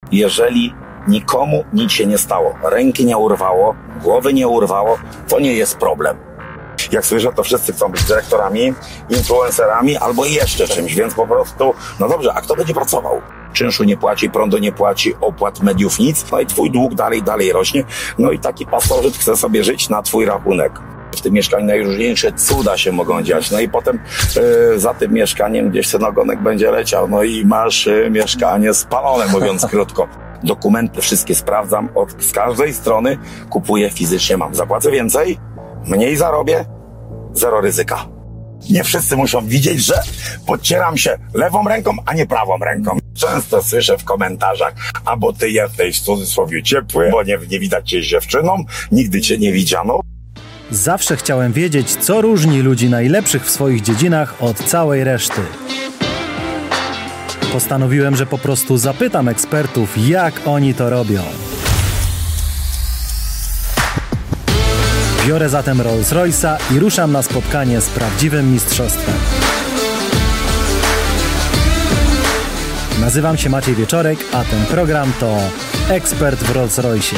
Jeżeli nikomu nic się nie stało, ręki nie urwało, głowy nie urwało, to nie jest problem. Jak słyszę, to wszyscy chcą być dyrektorami, influencerami albo jeszcze czymś, więc po prostu, no dobrze, a kto będzie pracował? Czynszu nie płaci, prądu nie płaci, opłat mediów nic, no i twój dług dalej rośnie, no i taki pasożyt chce sobie żyć na twój rachunek. W tym mieszkaniu najróżniejsze cuda się mogą dziać, no i potem za tym mieszkaniem gdzieś ten ogonek będzie leciał, no i masz mieszkanie spalone, mówiąc krótko. Dokumenty wszystkie sprawdzam, z każdej strony kupuję fizycznie, mam. Zapłacę więcej, mniej zarobię, zero ryzyka. Nie wszyscy muszą widzieć, że podcieram się lewą ręką, a nie prawą ręką. Często słyszę w komentarzach, a bo ty jesteś w cudzysłowie ciepły, bo nie widać cię z dziewczyną, nigdy cię nie widziano. Zawsze chciałem wiedzieć, co różni ludzi najlepszych w swoich dziedzinach od całej reszty. Postanowiłem, że po prostu zapytam ekspertów, jak oni to robią. Biorę zatem Rolls Royce'a i ruszam na spotkanie z prawdziwym mistrzostwem. Nazywam się Maciej Wieczorek, a ten program to Ekspert w Rolls Royce'ie.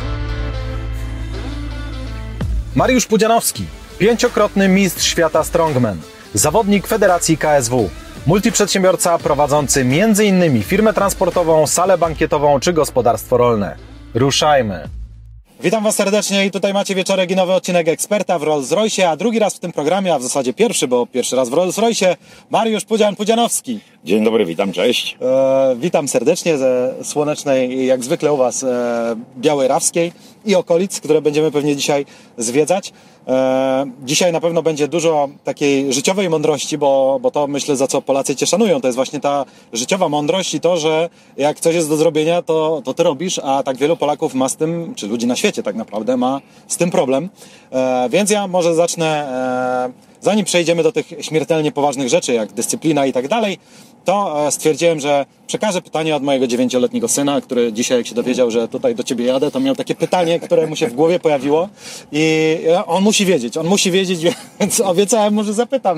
Mariusz Pudzianowski, 5-krotny mistrz świata Strongman, zawodnik Federacji KSW, multiprzedsiębiorca prowadzący m.in. firmę transportową, salę bankietową czy gospodarstwo rolne. Ruszajmy! Witam Was serdecznie i tutaj macie Wieczorek i nowy odcinek Eksperta w Rolls Royce'ie, a drugi raz w tym programie, a w zasadzie pierwszy, bo pierwszy raz w Rolls Royce'ie, Mariusz Pudzianowski. Dzień dobry, witam, cześć. Witam serdecznie ze słonecznej, jak zwykle u Was, Białej Rawskiej i okolic, które będziemy pewnie dzisiaj zwiedzać. Dzisiaj na pewno będzie dużo takiej życiowej mądrości, bo to myślę, za co Polacy Cię szanują. To jest właśnie ta życiowa mądrość i to, że jak coś jest do zrobienia, to Ty robisz, a tak wielu Polaków ma z tym, czy ludzi na świecie tak naprawdę ma z tym problem. Więc ja może zacznę, zanim przejdziemy do tych śmiertelnie poważnych rzeczy, jak dyscyplina i tak dalej, to stwierdziłem, że przekażę pytanie od mojego 9-letniego syna, który dzisiaj, jak się dowiedział, że tutaj do Ciebie jadę, to miał takie pytanie, które mu się w głowie pojawiło i on musi wiedzieć, więc obiecałem mu, że zapytam.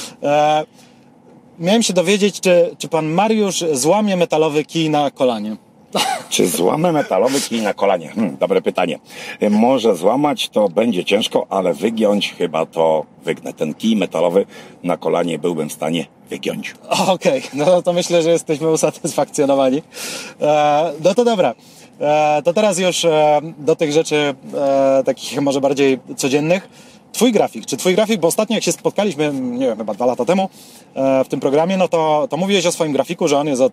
Miałem się dowiedzieć, czy pan Mariusz złamie metalowy kij na kolanie. Czy złamę metalowy kij na kolanie? Dobre pytanie. Może złamać to będzie ciężko, ale wygiąć chyba to wygnę. Ten kij metalowy na kolanie byłbym w stanie wygiąć. Okej, no to myślę, że jesteśmy usatysfakcjonowani. No to dobra. To teraz już do tych rzeczy takich może bardziej codziennych. Twój grafik, bo ostatnio jak się spotkaliśmy, nie wiem, chyba 2 lata temu w tym programie, no to mówiłeś o swoim grafiku, że on jest od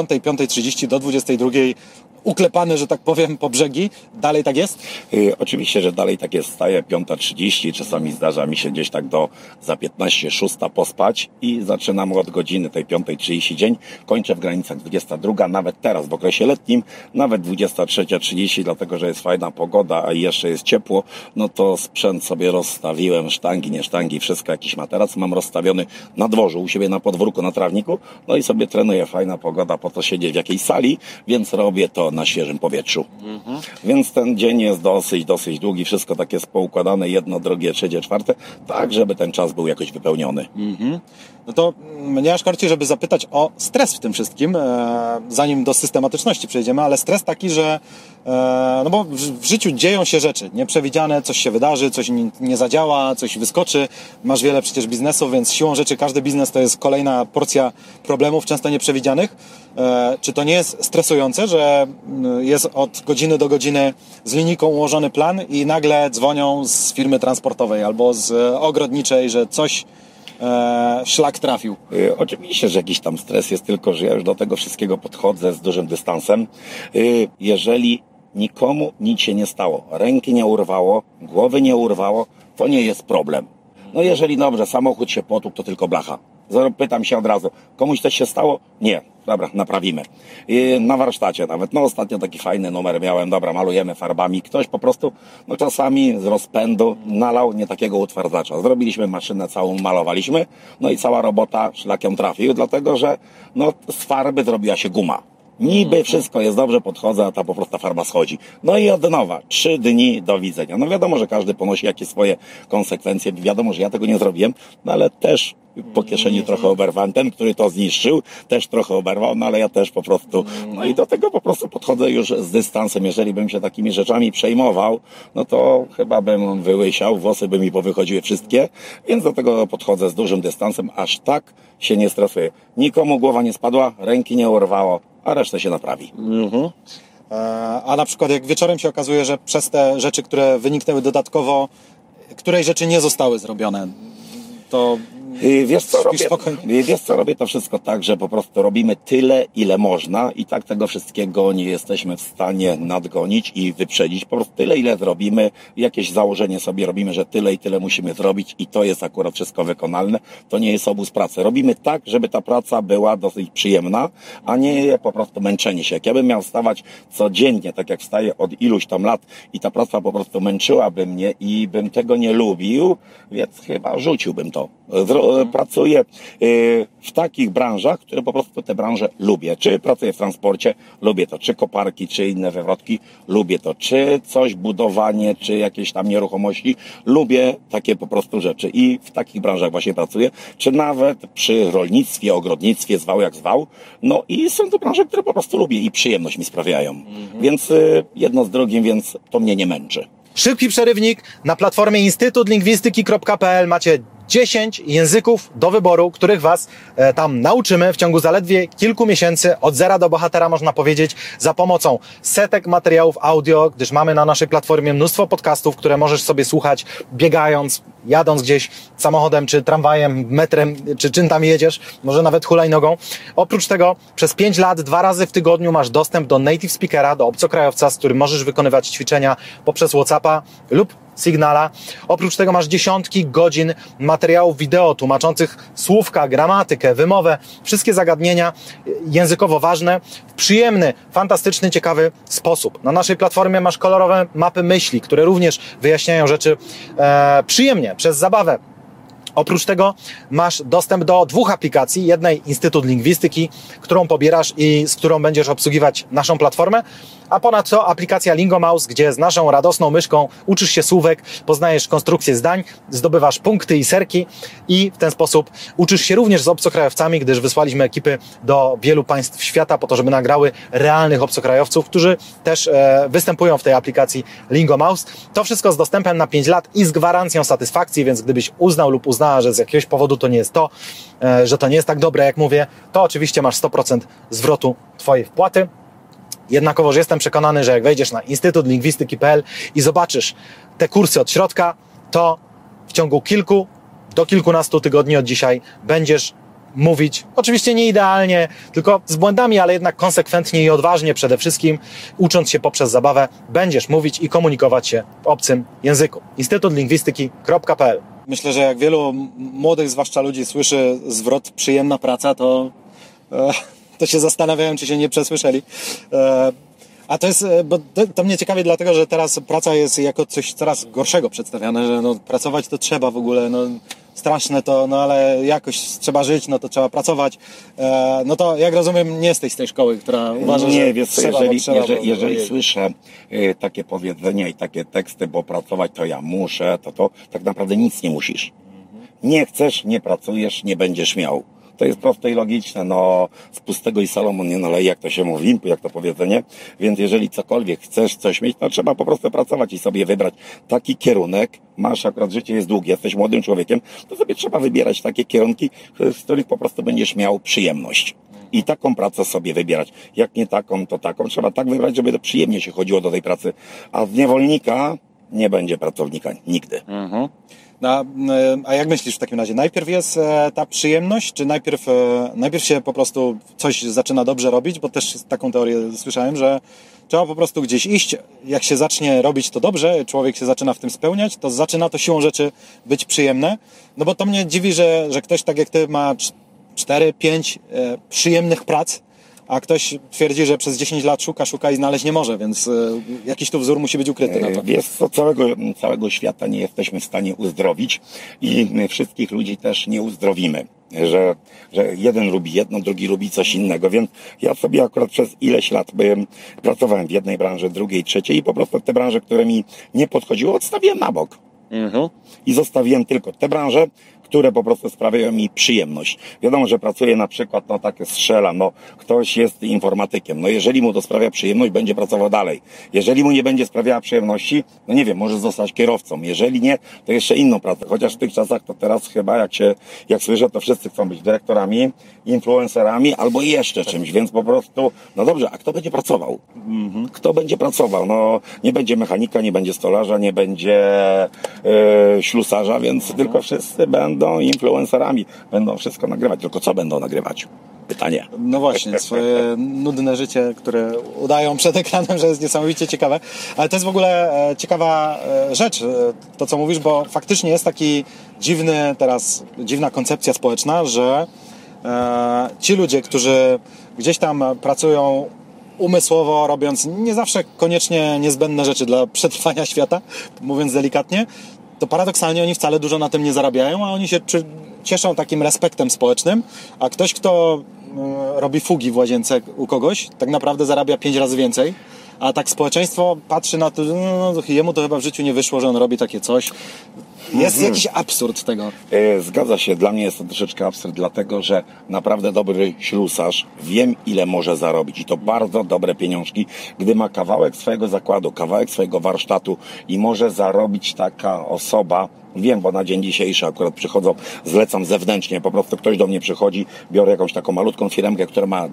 5:30 do 22:00 uklepany, że tak powiem, po brzegi. Dalej tak jest? Oczywiście, że dalej tak jest. Wstaję 5:30, czasami zdarza mi się gdzieś tak za 15:06 pospać i zaczynam od godziny tej 5:30 dzień. Kończę w granicach 22:00, nawet teraz w okresie letnim, nawet 23:30, dlatego że jest fajna pogoda, a jeszcze jest ciepło, no to sprzęt sobie rozstawiłem, sztangi, nie sztangi, wszystko, jakiś materac mam rozstawiony na dworzu, u siebie na podwórku, na trawniku, no i sobie trenuję, fajna pogoda, po to siedzieć w jakiejś sali, więc robię to na świeżym powietrzu. Więc ten dzień jest dosyć długi, wszystko takie jest poukładane, jedno, drugie, trzecie, czwarte, tak, żeby ten czas był jakoś wypełniony. No to mnie aż korci, żeby zapytać o stres w tym wszystkim, zanim do systematyczności przejdziemy, ale stres taki, że no bo w życiu dzieją się rzeczy nieprzewidziane, coś się wydarzy, coś nie zadziała, coś wyskoczy, masz wiele przecież biznesów, więc siłą rzeczy każdy biznes to jest kolejna porcja problemów, często nieprzewidzianych. Czy to nie jest stresujące, że jest od godziny do godziny z linijką ułożony plan i nagle dzwonią z firmy transportowej albo z ogrodniczej, że coś szlak trafił? Oczywiście, że jakiś tam stres jest, tylko że ja już do tego wszystkiego podchodzę z dużym dystansem. Jeżeli nikomu nic się nie stało, ręki nie urwało, głowy nie urwało, to nie jest problem. No jeżeli dobrze, samochód się potłukł, to tylko blacha. Pytam się od razu, komuś coś się stało? Nie. Dobra, naprawimy. Na warsztacie nawet, ostatnio taki fajny numer miałem, dobra, malujemy farbami. Ktoś po prostu, czasami z rozpędu nalał nie takiego utwardzacza. Zrobiliśmy maszynę całą, malowaliśmy, no i cała robota szlakiem trafił, dlatego że z farby zrobiła się guma. Niby wszystko jest dobrze, podchodzę, a ta po prostu ta farba schodzi. No i od nowa, 3 dni, do widzenia. No wiadomo, że każdy ponosi jakieś swoje konsekwencje. Wiadomo, że ja tego nie zrobiłem, no ale też po kieszeni trochę oberwałem. Ten, który to zniszczył, też trochę oberwał, no ale ja też po prostu, no i do tego po prostu podchodzę już z dystansem. Jeżeli bym się takimi rzeczami przejmował, no to chyba bym wyłysiał, włosy by mi powychodziły wszystkie, więc do tego podchodzę z dużym dystansem, aż tak się nie stresuję. Nikomu głowa nie spadła, ręki nie urwało, a resztę się naprawi. A na przykład jak wieczorem się okazuje, że przez te rzeczy, które wyniknęły dodatkowo, której rzeczy nie zostały zrobione, to Wiesz co, robię to wszystko tak, że po prostu robimy tyle, ile można i tak tego wszystkiego nie jesteśmy w stanie nadgonić i wyprzedzić. Po prostu tyle, ile zrobimy, jakieś założenie sobie robimy, że tyle i tyle musimy zrobić i to jest akurat wszystko wykonalne. To nie jest obóz pracy. Robimy tak, żeby ta praca była dosyć przyjemna, a nie po prostu męczenie się. Jak ja bym miał wstawać codziennie, tak jak wstaję od iluś tam lat i ta praca po prostu męczyłaby mnie i bym tego nie lubił, więc chyba rzuciłbym to. Pracuję w takich branżach, które po prostu te branże lubię. Czy pracuję w transporcie, lubię to. Czy koparki, czy inne wywrotki, lubię to. Czy coś, budowanie, czy jakieś tam nieruchomości, lubię takie po prostu rzeczy. I w takich branżach właśnie pracuję. Czy nawet przy rolnictwie, ogrodnictwie, zwał jak zwał. No i są to branże, które po prostu lubię i przyjemność mi sprawiają. Więc jedno z drugim, więc to mnie nie męczy. Szybki przerywnik. Na platformie instytutlingwistyki.pl macie 10 języków do wyboru, których Was tam nauczymy w ciągu zaledwie kilku miesięcy, od zera do bohatera można powiedzieć, za pomocą setek materiałów audio, gdyż mamy na naszej platformie mnóstwo podcastów, które możesz sobie słuchać biegając, jadąc gdzieś samochodem, czy tramwajem, metrem, czy czym tam jedziesz, może nawet hulajnogą. Oprócz tego przez 5 lat, 2 razy w tygodniu masz dostęp do native speakera, do obcokrajowca, z którym możesz wykonywać ćwiczenia poprzez WhatsAppa lub Signala. Oprócz tego masz dziesiątki godzin materiałów wideo tłumaczących słówka, gramatykę, wymowę, wszystkie zagadnienia językowo ważne w przyjemny, fantastyczny, ciekawy sposób. Na naszej platformie masz kolorowe mapy myśli, które również wyjaśniają rzeczy przyjemnie, przez zabawę. Oprócz tego masz dostęp do 2 aplikacji. Jednej Instytut Lingwistyki, którą pobierasz i z którą będziesz obsługiwać naszą platformę, a ponadto aplikacja Lingomouse, gdzie z naszą radosną myszką uczysz się słówek, poznajesz konstrukcję zdań, zdobywasz punkty i serki i w ten sposób uczysz się również z obcokrajowcami, gdyż wysłaliśmy ekipy do wielu państw świata po to, żeby nagrały realnych obcokrajowców, którzy też występują w tej aplikacji Lingomouse. To wszystko z dostępem na 5 lat i z gwarancją satysfakcji, więc gdybyś uznał lub uznała, że z jakiegoś powodu to nie jest to, że to nie jest tak dobre, jak mówię, to oczywiście masz 100% zwrotu Twojej wpłaty. Jednakowoż jestem przekonany, że jak wejdziesz na instytutlingwistyki.pl i zobaczysz te kursy od środka, to w ciągu kilku do kilkunastu tygodni od dzisiaj będziesz mówić, oczywiście nie idealnie, tylko z błędami, ale jednak konsekwentnie i odważnie przede wszystkim, ucząc się poprzez zabawę, będziesz mówić i komunikować się w obcym języku. instytutlingwistyki.pl. Myślę, że jak wielu młodych, zwłaszcza ludzi, słyszy zwrot przyjemna praca, to się zastanawiają, czy się nie przesłyszeli. A to jest, bo to mnie ciekawi dlatego, że teraz praca jest jako coś coraz gorszego przedstawiane, że no, pracować to trzeba w ogóle, no straszne to, no ale jakoś trzeba żyć, no to trzeba pracować. No to jak rozumiem, nie jesteś z tej szkoły, która uważa, że wiesz, trzeba, jeżeli słyszę takie powiedzenia i takie teksty, bo pracować to ja muszę, to tak naprawdę nic nie musisz. Nie chcesz, nie pracujesz, nie będziesz miał. To jest proste i logiczne, no z pustego i Salomon nie naleje, jak to się mówi, jak to powiedzenie, więc jeżeli cokolwiek chcesz coś mieć, to trzeba po prostu pracować i sobie wybrać taki kierunek, masz akurat życie jest długie, jesteś młodym człowiekiem, to sobie trzeba wybierać takie kierunki, z których po prostu będziesz miał przyjemność. I taką pracę sobie wybierać. Jak nie taką, to taką. Trzeba tak wybrać, żeby to przyjemnie się chodziło do tej pracy. A z niewolnika nie będzie pracownika nigdy. A jak myślisz w takim razie? Najpierw jest ta przyjemność, czy najpierw się po prostu coś zaczyna dobrze robić? Bo też taką teorię słyszałem, że trzeba po prostu gdzieś iść. Jak się zacznie robić to dobrze, człowiek się zaczyna w tym spełniać, to zaczyna to siłą rzeczy być przyjemne. No bo to mnie dziwi, że ktoś tak jak ty ma 4-5 przyjemnych prac, a ktoś twierdzi, że przez 10 lat szuka i znaleźć nie może, więc jakiś tu wzór musi być ukryty na to. Wiesz co, całego świata nie jesteśmy w stanie uzdrowić i wszystkich ludzi też nie uzdrowimy. Że jeden lubi jedno, drugi lubi coś innego, więc ja sobie akurat przez ileś lat pracowałem w jednej branży, drugiej, trzeciej i po prostu te branże, które mi nie podchodziły, odstawiłem na bok. I zostawiłem tylko te branże, które po prostu sprawiają mi przyjemność. Wiadomo, że pracuję na przykład, takie strzelam, ktoś jest informatykiem, jeżeli mu to sprawia przyjemność, będzie pracował dalej. Jeżeli mu nie będzie sprawiała przyjemności, nie wiem, może zostać kierowcą. Jeżeli nie, to jeszcze inną pracę. Chociaż w tych czasach to teraz chyba, jak słyszę, to wszyscy chcą być dyrektorami, influencerami albo jeszcze czymś, więc po prostu, dobrze, a kto będzie pracował? Kto będzie pracował? Nie będzie mechanika, nie będzie stolarza, nie będzie ślusarza, więc tylko wszyscy będą influencerami, będą wszystko nagrywać. Tylko co będą nagrywać? Pytanie. No właśnie, swoje nudne życie, które udają przed ekranem, że jest niesamowicie ciekawe. Ale to jest w ogóle ciekawa rzecz, to co mówisz, bo faktycznie jest taki dziwna koncepcja społeczna, że ci ludzie, którzy gdzieś tam pracują umysłowo, robiąc nie zawsze koniecznie niezbędne rzeczy dla przetrwania świata, mówiąc delikatnie, to paradoksalnie oni wcale dużo na tym nie zarabiają, a oni się cieszą takim respektem społecznym, a ktoś, kto robi fugi w łazience u kogoś, tak naprawdę zarabia 5 razy więcej, a tak społeczeństwo patrzy na to, jemu to chyba w życiu nie wyszło, że on robi takie coś. Jest jakiś absurd tego. Zgadza się, dla mnie jest to troszeczkę absurd, dlatego że naprawdę dobry ślusarz wiem, ile może zarobić i to bardzo dobre pieniążki, gdy ma kawałek swojego zakładu, kawałek swojego warsztatu i może zarobić taka osoba. Wiem, bo na dzień dzisiejszy akurat przychodzą, zlecam zewnętrznie, po prostu ktoś do mnie przychodzi, biorę jakąś taką malutką firmkę, która ma,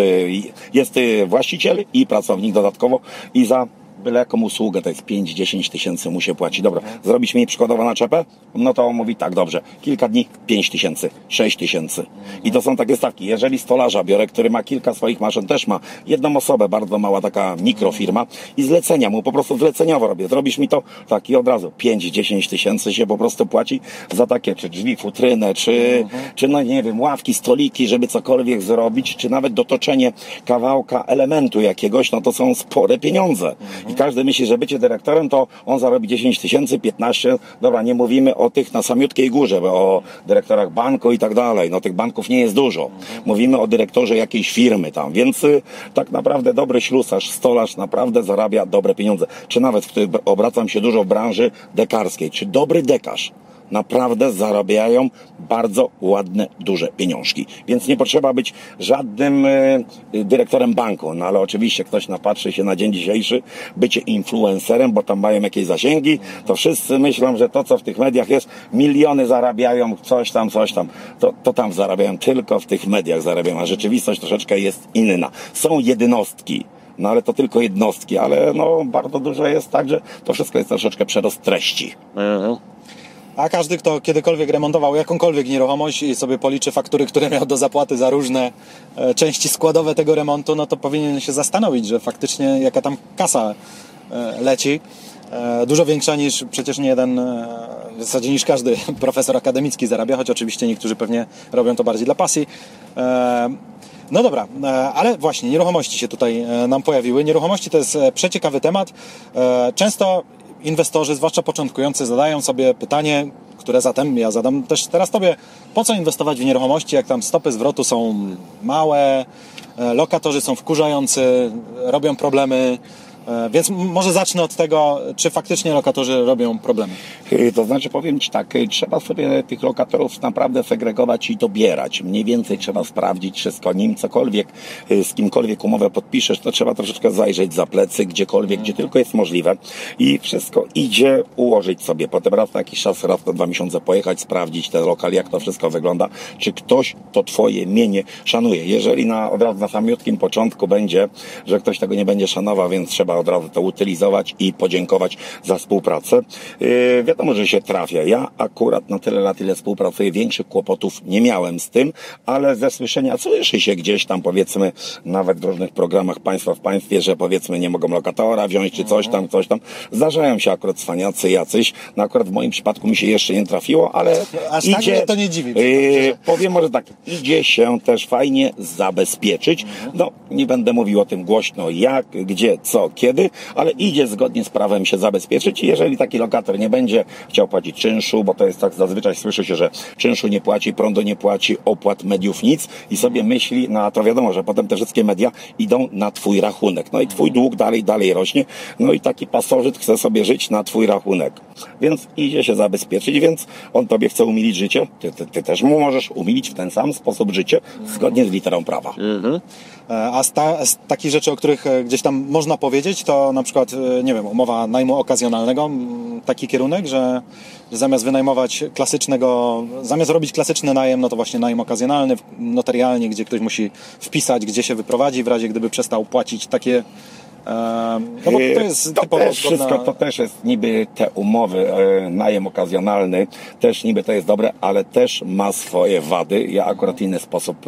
jest właściciel i pracownik dodatkowo i za byle jaką usługę, to jest 5-10 tysięcy mu się płaci. Dobra, zrobić mi przykładowo na czepę? To on mówi tak, dobrze, kilka dni 5 tysięcy, 6 tysięcy. I to są takie stawki. Jeżeli stolarza biorę, który ma kilka swoich maszyn, też ma jedną osobę, bardzo mała taka mikrofirma i zlecenia mu po prostu zleceniowo robię. Zrobisz mi to? Tak i od razu 5-10 tysięcy się po prostu płaci za takie, czy drzwi, futrynę, czy nie wiem, ławki, stoliki, żeby cokolwiek zrobić, czy nawet dotoczenie kawałka elementu jakiegoś, to są spore pieniądze. I każdy myśli, że bycie dyrektorem to on zarobi 10 tysięcy, 15, dobra, nie mówimy o tych na samiutkiej górze, bo o dyrektorach banku i tak dalej, tych banków nie jest dużo. Mówimy o dyrektorze jakiejś firmy tam, więc tak naprawdę dobry ślusarz, stolarz naprawdę zarabia dobre pieniądze. Czy nawet, obracam się dużo w branży dekarskiej, czy dobry dekarz naprawdę zarabiają bardzo ładne, duże pieniążki. Więc nie potrzeba być żadnym dyrektorem banku. Ale oczywiście ktoś napatrzy się na dzień dzisiejszy, bycie influencerem, bo tam mają jakieś zasięgi, to wszyscy myślą, że to, co w tych mediach jest, miliony zarabiają, coś tam. To tam zarabiają, tylko w tych mediach zarabiają, a rzeczywistość troszeczkę jest inna. Są jednostki, ale to tylko jednostki, ale bardzo dużo jest tak, że to wszystko jest troszeczkę przerost treści. A każdy, kto kiedykolwiek remontował jakąkolwiek nieruchomość i sobie policzy faktury, które miał do zapłaty za różne części składowe tego remontu, to powinien się zastanowić, że faktycznie jaka tam kasa leci. Dużo większa niż przecież nie jeden, w zasadzie niż każdy profesor akademicki zarabia, choć oczywiście niektórzy pewnie robią to bardziej dla pasji. No dobra, ale właśnie nieruchomości się tutaj nam pojawiły. Nieruchomości to jest przeciekawy temat. Często inwestorzy, zwłaszcza początkujący, zadają sobie pytanie, które zatem ja zadam też teraz Tobie. Po co inwestować w nieruchomości, jak tam stopy zwrotu są małe, lokatorzy są wkurzający, robią problemy. Więc może zacznę od tego, czy faktycznie lokatorzy robią problemy. To znaczy, powiem Ci tak, trzeba sobie tych lokatorów naprawdę segregować i dobierać. Mniej więcej trzeba sprawdzić wszystko, nim cokolwiek, z kimkolwiek umowę podpiszesz, to trzeba troszeczkę zajrzeć za plecy, gdziekolwiek, gdzie tylko jest możliwe i wszystko idzie ułożyć sobie. Potem raz na jakiś czas, raz na 2 miesiące pojechać, sprawdzić ten lokal, jak to wszystko wygląda, czy ktoś to Twoje mienie szanuje. Jeżeli od razu na samiutkim początku będzie, że ktoś tego nie będzie szanował, więc trzeba od razu to utylizować i podziękować za współpracę. Wiadomo, że się trafia. Ja akurat na tyle lat, ile współpracuję, większych kłopotów nie miałem z tym, ale ze słyszenia słyszy się gdzieś tam, powiedzmy, nawet w różnych programach państwa w państwie, że powiedzmy nie mogą lokatora wziąć, czy coś tam. Zdarzają się akurat cwaniacy jacyś. No akurat w moim przypadku mi się jeszcze nie trafiło, ale aż idzie, tak mnie to nie dziwi. powiem może tak, idzie się też fajnie zabezpieczyć. No, nie będę mówił o tym głośno jak, gdzie, co, kiedy, ale idzie zgodnie z prawem się zabezpieczyć i jeżeli taki lokator nie będzie chciał płacić czynszu, bo to jest tak, zazwyczaj słyszy się, że czynszu nie płaci, prądu nie płaci, opłat mediów nic i sobie myśli, no a to wiadomo, że potem te wszystkie media idą na twój rachunek. No i twój dług dalej rośnie, no i taki pasożyt chce sobie żyć na twój rachunek. Więc idzie się zabezpieczyć, więc on tobie chce umilić życie, ty też mu możesz umilić w ten sam sposób życie, zgodnie z literą prawa. A z takich rzeczy, o których gdzieś tam można powiedzieć, to na przykład, nie wiem, umowa najmu okazjonalnego, taki kierunek, że zamiast wynajmować zamiast robić klasyczny najem, no to właśnie najem okazjonalny, notarialnie, gdzie ktoś musi wpisać, gdzie się wyprowadzi, w razie gdyby przestał płacić takie. No bo to jest typowo to też jest niby te umowy, najem okazjonalny, też niby to jest dobre, ale też ma swoje wady. Ja akurat inny sposób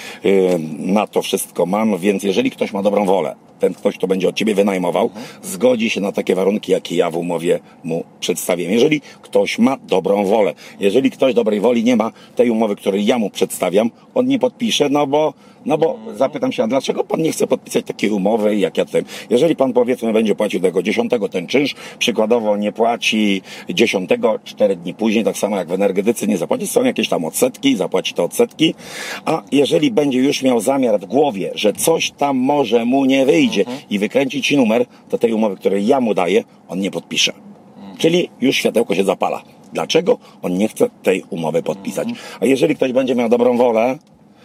na to wszystko mam, więc jeżeli ktoś ma dobrą wolę, ten ktoś, kto będzie od ciebie wynajmował, zgodzi się na takie warunki, jakie ja w umowie mu przedstawię. Jeżeli ktoś ma dobrą wolę, jeżeli ktoś dobrej woli nie ma, tej umowy, której ja mu przedstawiam, on nie podpisze, no bo zapytam się, a dlaczego pan nie chce podpisać takiej umowy, jak ja tutaj. Jeżeli pan, powiedzmy, będzie płacił tego 10 ten czynsz, przykładowo nie płaci 10, 4 dni później, tak samo jak w energetyce nie zapłaci, są jakieś tam odsetki, zapłaci te odsetki, a jeżeli będzie już miał zamiar w głowie, że coś tam może mu nie wyjdzie i wykręci ci numer, to tej umowy, której ja mu daję, on nie podpisze. Czyli już światełko się zapala. Dlaczego on nie chce tej umowy podpisać? A jeżeli ktoś będzie miał dobrą wolę,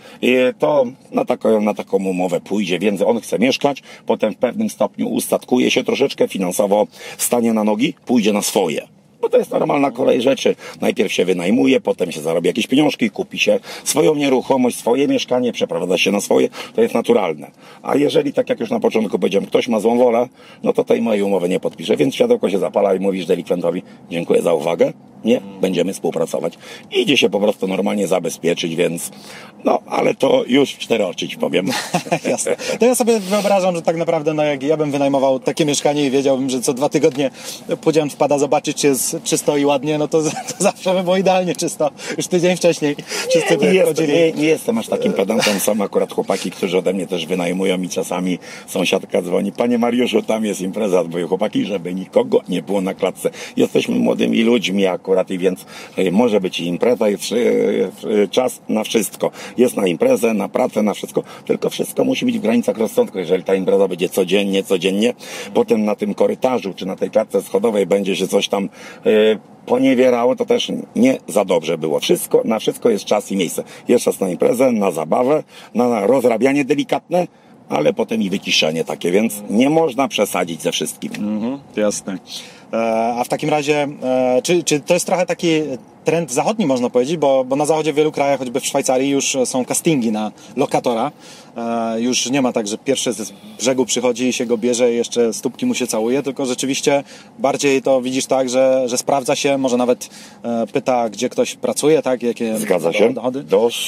to na taką umowę pójdzie, więc on chce mieszkać, potem w pewnym stopniu ustatkuje się troszeczkę finansowo, stanie na nogi, pójdzie na swoje. Bo to jest normalna kolej rzeczy. Najpierw się wynajmuje, potem się zarobi jakieś pieniążki, kupi się swoją nieruchomość, swoje mieszkanie, przeprowadza się na swoje. To jest naturalne. A jeżeli, tak jak już na początku powiedziałem, ktoś ma złą wolę, no to tej mojej umowy nie podpisze. Więc światełko się zapala i mówisz delikwentowi, dziękuję za uwagę, nie, będziemy współpracować. Idzie się po prostu normalnie zabezpieczyć, więc ale to już w 4 oczy ci powiem. Jasne. To ja sobie wyobrażam, że tak naprawdę, jak ja bym wynajmował takie mieszkanie i wiedziałbym, że co 2 tygodnie podział wpada zobaczyć, czy jest czysto i ładnie, no to zawsze by było idealnie czysto. Już tydzień wcześniej wszyscy by chodzili. Nie jestem aż takim pedantem. Są akurat chłopaki, którzy ode mnie też wynajmują i czasami sąsiadka dzwoni, panie Mariuszu, tam jest impreza, bo chłopaki, żeby nikogo nie było na klatce. Jesteśmy młodymi ludźmi akurat i więc może być impreza, jest czas na wszystko. Jest na imprezę, na pracę, na wszystko, tylko wszystko musi być w granicach rozsądku. Jeżeli ta impreza będzie codziennie, potem na tym korytarzu, czy na tej klatce schodowej będzie się coś tam poniewierało, to też nie za dobrze było. Na wszystko jest czas i miejsce. Jest czas na imprezę, na zabawę, na rozrabianie delikatne, ale potem i wyciszenie takie, więc nie można przesadzić ze wszystkim. Jasne. A w takim razie, czy to jest trochę taki trend zachodni, można powiedzieć, bo na zachodzie w wielu krajach, choćby w Szwajcarii, już są castingi na lokatora. Już nie ma tak, że pierwszy z brzegu przychodzi i się go bierze i jeszcze stópki mu się całuje, tylko rzeczywiście bardziej to widzisz tak, że sprawdza się, może nawet pyta, gdzie ktoś pracuje, tak? Jakie Zgadza się. dochody?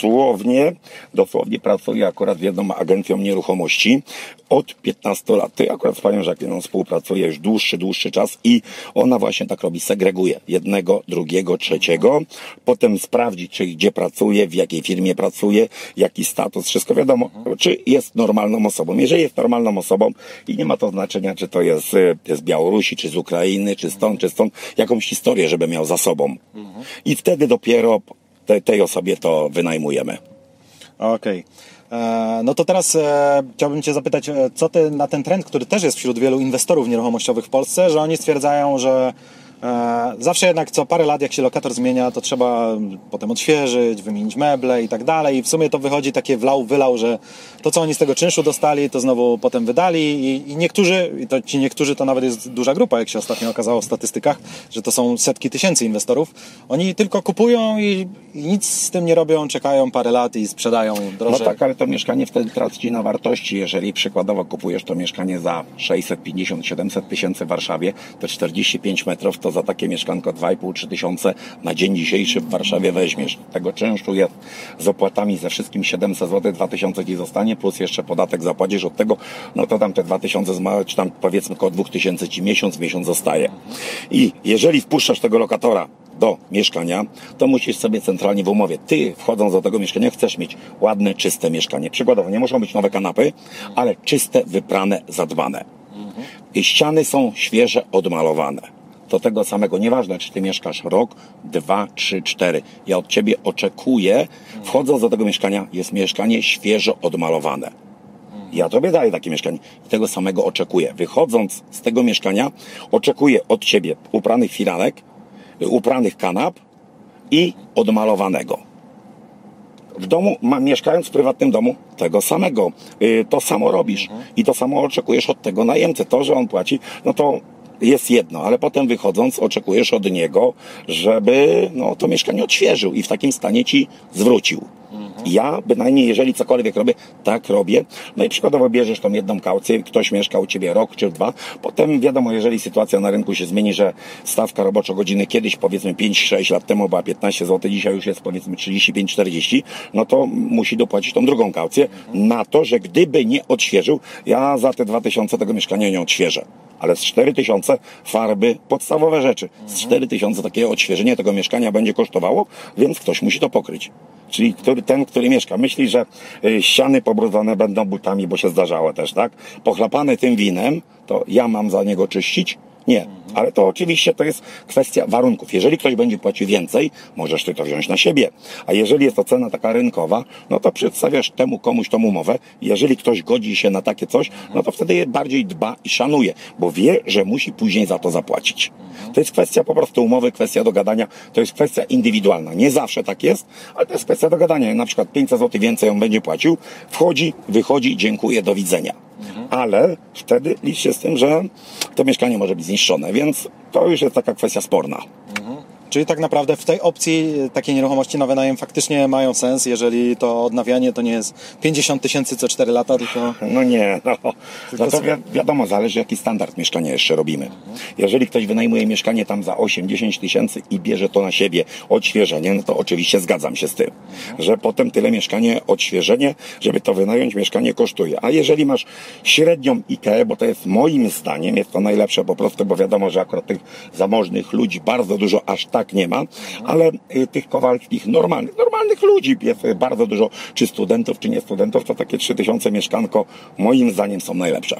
Dosłownie pracuję akurat z jedną agencją nieruchomości od 15 lat. Ty akurat z panią Jacqueliną współpracuję już dłuższy czas i ona właśnie tak robi, segreguje jednego, drugiego, trzeciego, potem sprawdzi, czy gdzie pracuje, w jakiej firmie pracuje, jaki status, wszystko wiadomo, czy jest normalną osobą. Jeżeli jest normalną osobą i nie ma to znaczenia, czy to jest z Białorusi, czy z Ukrainy, czy stąd, jakąś historię, żeby miał za sobą. I wtedy dopiero tej osobie to wynajmujemy. Okej. No to teraz chciałbym Cię zapytać, co Ty na ten trend, który też jest wśród wielu inwestorów nieruchomościowych w Polsce, że oni stwierdzają, że zawsze jednak co parę lat, jak się lokator zmienia, to trzeba potem odświeżyć, wymienić meble i tak dalej. I w sumie to wychodzi takie wylał, że to, co oni z tego czynszu dostali, to znowu potem wydali. I niektórzy to nawet jest duża grupa, jak się ostatnio okazało w statystykach, że to są setki tysięcy inwestorów. Oni tylko kupują i nic z tym nie robią, czekają parę lat i sprzedają drożej. No tak, ale to mieszkanie wtedy traci na wartości. Jeżeli przykładowo kupujesz to mieszkanie za 650-700 tysięcy w Warszawie, to 45 metrów, to za takie mieszkanko 2,5-3 tysiące na dzień dzisiejszy w Warszawie weźmiesz. Tego czynszu jest z opłatami ze wszystkim 700 zł, 2000 ci zostanie, plus jeszcze podatek zapłacisz od tego, no to tam te 2000 czy tam powiedzmy około 2000 ci miesiąc zostaje. I jeżeli wpuszczasz tego lokatora do mieszkania, to musisz sobie centralnie w umowie, ty wchodząc do tego mieszkania chcesz mieć ładne, czyste mieszkanie. Przykładowo, nie muszą być nowe kanapy, ale czyste, wyprane, zadbane. I ściany są świeże, odmalowane. Do tego samego, nieważne czy ty mieszkasz rok, 2, 3, 4. Ja od ciebie oczekuję, wchodząc do tego mieszkania, jest mieszkanie świeżo odmalowane. Ja tobie daję takie mieszkanie i tego samego oczekuję. Wychodząc z tego mieszkania, oczekuję od ciebie upranych firanek, upranych kanap i odmalowanego. W domu, mieszkając w prywatnym domu, tego samego. To samo robisz i to samo oczekujesz od tego najemcy. To, że on płaci, no to jest jedno, ale potem wychodząc oczekujesz od niego, żeby to mieszkanie odświeżył i w takim stanie ci zwrócił. Ja bynajmniej, jeżeli cokolwiek robię, tak robię. No i przykładowo bierzesz tą jedną kaucję, ktoś mieszka u ciebie rok czy 2, potem wiadomo, jeżeli sytuacja na rynku się zmieni, że stawka roboczo-godziny kiedyś powiedzmy 5-6 lat temu była 15 zł, dzisiaj już jest powiedzmy 35-40, no to musi dopłacić tą drugą kaucję na to, że gdyby nie odświeżył, ja za te 2000 tego mieszkania nie odświeżę. Ale z 4000 farby, podstawowe rzeczy. Z 4000 takie odświeżenie tego mieszkania będzie kosztowało, więc ktoś musi to pokryć. Czyli ten, który mieszka, myśli, że ściany pobrudzone będą butami, bo się zdarzało też, tak? Pochlapane tym winem, to ja mam za niego czyścić? Nie, ale to oczywiście to jest kwestia warunków. Jeżeli ktoś będzie płacił więcej, możesz ty to wziąć na siebie. A jeżeli jest to cena taka rynkowa, no to przedstawiasz temu komuś tą umowę. Jeżeli ktoś godzi się na takie coś, no to wtedy bardziej dba i szanuje, bo wie, że musi później za to zapłacić. To jest kwestia po prostu umowy, kwestia dogadania, to jest kwestia indywidualna. Nie zawsze tak jest, ale to jest kwestia dogadania. Na przykład 500 zł więcej on będzie płacił, wchodzi, wychodzi, dziękuję, do widzenia. Ale wtedy licz się z tym, że to mieszkanie może być zniszczone, więc to już jest taka kwestia sporna. Czyli tak naprawdę w tej opcji takie nieruchomości na wynajem faktycznie mają sens, jeżeli to odnawianie to nie jest 50 tysięcy co 4 lata, tylko... No nie, no to wiadomo, zależy jaki standard mieszkania jeszcze robimy. Jeżeli ktoś wynajmuje mieszkanie tam za 8-10 tysięcy i bierze to na siebie, odświeżenie, no to oczywiście zgadzam się z tym, że potem tyle mieszkanie, odświeżenie, żeby to wynająć, mieszkanie kosztuje. A jeżeli masz średnią IKE, bo to jest moim zdaniem, jest to najlepsze po prostu, bo wiadomo, że akurat tych zamożnych ludzi bardzo dużo aż tak nie ma, ale tych kowalskich normalnych ludzi jest bardzo dużo, czy studentów, czy nie studentów, to takie 3000 mieszkanko moim zdaniem są najlepsze.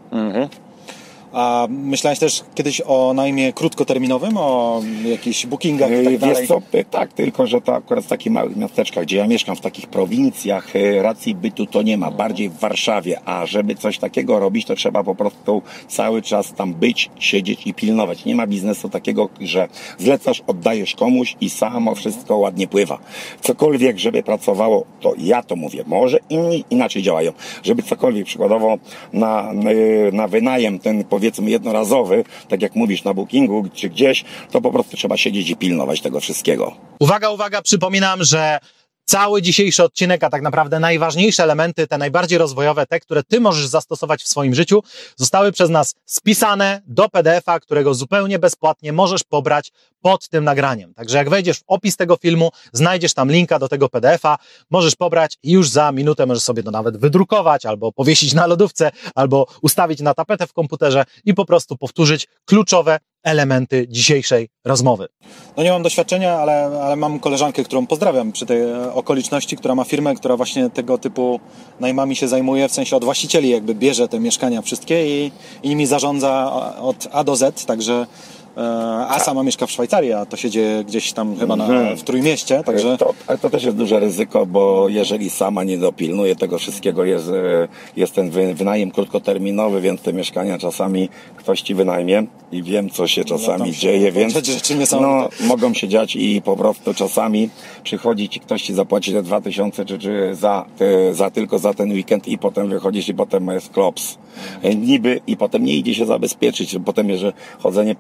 A myślałeś też kiedyś o najmie krótkoterminowym, o jakichś bookingach i tak dalej? Wiesz co, tak, tylko że to akurat w takich małych miasteczkach, gdzie ja mieszkam, w takich prowincjach, racji bytu to nie ma, bardziej w Warszawie, a żeby coś takiego robić, to trzeba po prostu cały czas tam być, siedzieć i pilnować. Nie ma biznesu takiego, że zlecasz, oddajesz komuś i samo wszystko ładnie pływa. Cokolwiek, żeby pracowało, to ja to mówię, może inni inaczej działają, żeby cokolwiek przykładowo na wynajem ten powiedzmy jednorazowy, tak jak mówisz na bookingu czy gdzieś, to po prostu trzeba siedzieć i pilnować tego wszystkiego. Uwaga, przypominam, że cały dzisiejszy odcinek, a tak naprawdę najważniejsze elementy, te najbardziej rozwojowe, te, które ty możesz zastosować w swoim życiu, zostały przez nas spisane do PDF-a, którego zupełnie bezpłatnie możesz pobrać pod tym nagraniem. Także jak wejdziesz w opis tego filmu, znajdziesz tam linka do tego PDF-a, możesz pobrać i już za minutę możesz sobie to nawet wydrukować, albo powiesić na lodówce, albo ustawić na tapetę w komputerze i po prostu powtórzyć kluczowe elementy dzisiejszej rozmowy. No nie mam doświadczenia, ale mam koleżankę, którą pozdrawiam przy tej okoliczności, która ma firmę, która właśnie tego typu najmami się zajmuje, w sensie od właścicieli jakby bierze te mieszkania wszystkie i nimi zarządza od A do Z, także a sama mieszka w Szwajcarii, a to się dzieje gdzieś tam chyba w Trójmieście, także... Ale to też jest duże ryzyko, bo jeżeli sama nie dopilnuje tego wszystkiego, jest ten wynajem krótkoterminowy, więc te mieszkania czasami ktoś ci wynajmie i wiem, co się czasami dzieje, więc mogą się dziać i po prostu czasami przychodzi ci ktoś ci zapłaci te 2000 czy tylko za ten weekend i potem wychodzisz i potem jest klops. Niby i potem nie idzie się zabezpieczyć, potem jest, że chodzenie po sądach,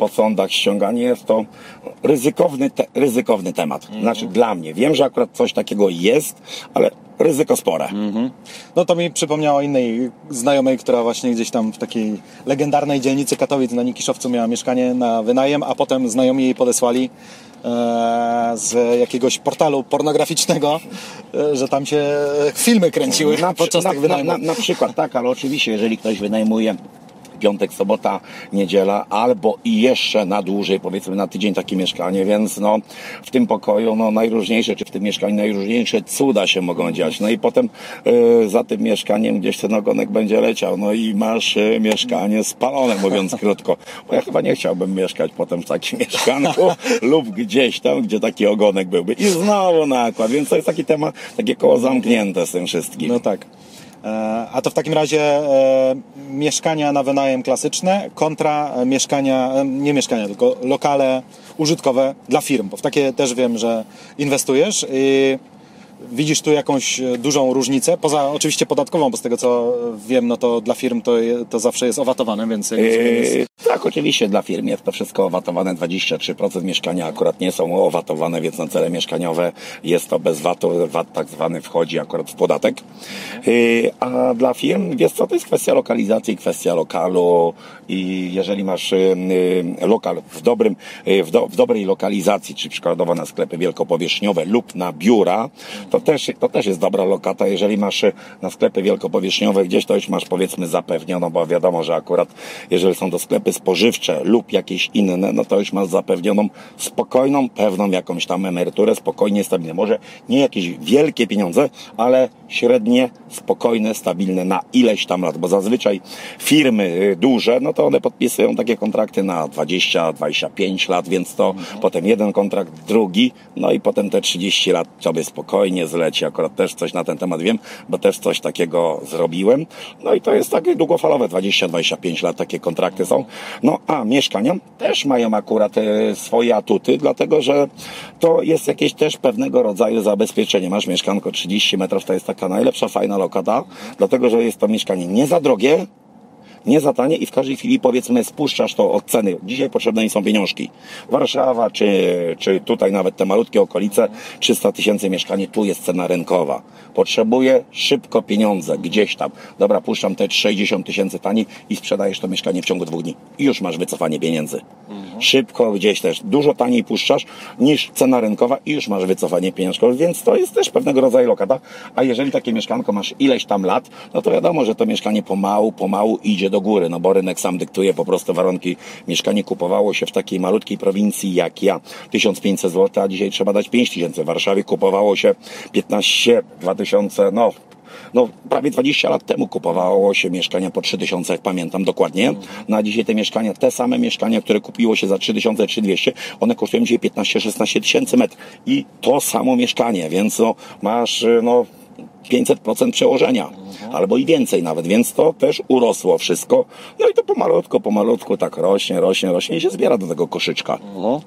tak ściąganie jest to ryzykowny temat. Znaczy dla mnie. Wiem, że akurat coś takiego jest, ale ryzyko spore. No to mi przypomniało innej znajomej, która właśnie gdzieś tam w takiej legendarnej dzielnicy Katowic na Nikiszowcu miała mieszkanie na wynajem, a potem znajomi jej podesłali z jakiegoś portalu pornograficznego, że tam się filmy kręciły podczas tych wynajmów. Na przykład, tak, ale oczywiście, jeżeli ktoś wynajmuje piątek, sobota, niedziela, albo i jeszcze na dłużej, powiedzmy na tydzień takie mieszkanie, więc no w tym pokoju, no najróżniejsze, czy w tym mieszkaniu najróżniejsze cuda się mogą dziać. No i potem za tym mieszkaniem gdzieś ten ogonek będzie leciał, no i masz mieszkanie spalone, mówiąc krótko. Bo ja chyba nie chciałbym mieszkać potem w takim mieszkanku lub gdzieś tam, gdzie taki ogonek byłby. I znowu nakład, więc to jest taki temat, takie koło zamknięte z tym wszystkim. No tak. A to w takim razie mieszkania na wynajem klasyczne kontra mieszkania, nie mieszkania, tylko lokale użytkowe dla firm, bo w takie też wiem, że inwestujesz i widzisz tu jakąś dużą różnicę, poza oczywiście podatkową, bo z tego co wiem, no to dla firm to zawsze jest owatowane, więc... Tak, oczywiście dla firm jest to wszystko owatowane, 23% mieszkania akurat nie są owatowane, więc na cele mieszkaniowe jest to bez VAT-u, VAT tak zwany wchodzi akurat w podatek. A dla firm, wiesz co, to jest kwestia lokalizacji, kwestia lokalu i jeżeli masz lokal w dobrej lokalizacji, czy przykładowo na sklepy wielkopowierzchniowe lub na biura, to też jest dobra lokata. Jeżeli masz na sklepy wielkopowierzchniowe gdzieś, to już masz powiedzmy zapewniono, bo wiadomo, że akurat jeżeli są to sklepy spożywcze lub jakieś inne, no to już masz zapewnioną spokojną, pewną jakąś tam emeryturę, spokojnie, stabilne. Może nie jakieś wielkie pieniądze, ale średnie, spokojne, stabilne na ileś tam lat, bo zazwyczaj firmy duże, no to one podpisują takie kontrakty na 20-25 lat, więc to potem jeden kontrakt, drugi, no i potem te 30 lat sobie spokojnie zleci. Akurat też coś na ten temat wiem, bo też coś takiego zrobiłem. No i to jest takie długofalowe, 20-25 lat takie kontrakty są. No a mieszkania też mają akurat swoje atuty, dlatego że to jest jakieś też pewnego rodzaju zabezpieczenie. Masz mieszkanko 30 metrów, to jest taka najlepsza, fajna lokata, dlatego że jest to mieszkanie nie za drogie, nie za tanie i w każdej chwili powiedzmy spuszczasz to od ceny. Dzisiaj potrzebne mi są pieniążki. Warszawa, czy tutaj nawet te malutkie okolice, 300 000 mieszkanie, tu jest cena rynkowa. Potrzebuję szybko pieniądze, gdzieś tam. Dobra, puszczam te 60 000 taniej i sprzedajesz to mieszkanie w ciągu 2 dni. I już masz wycofanie pieniędzy. Szybko gdzieś też, dużo taniej puszczasz niż cena rynkowa i już masz wycofanie pieniążków, więc to jest też pewnego rodzaju lokata. A jeżeli takie mieszkanko masz ileś tam lat, no to wiadomo, że to mieszkanie pomału idzie do góry, no bo rynek sam dyktuje po prostu warunki. Mieszkanie kupowało się w takiej malutkiej prowincji jak ja 1500 zł, a dzisiaj trzeba dać 5000. W Warszawie kupowało się 15, 2000, no prawie 20 lat temu kupowało się mieszkania po 3000, jak pamiętam dokładnie. No a dzisiaj te mieszkania, te same mieszkania, które kupiło się za 3000, 3200, one kosztują dzisiaj 15-16 tysięcy metr. I to samo mieszkanie, więc masz 500% przełożenia, albo i więcej nawet, więc to też urosło wszystko. No i to pomalutku tak rośnie i się zbiera do tego koszyczka.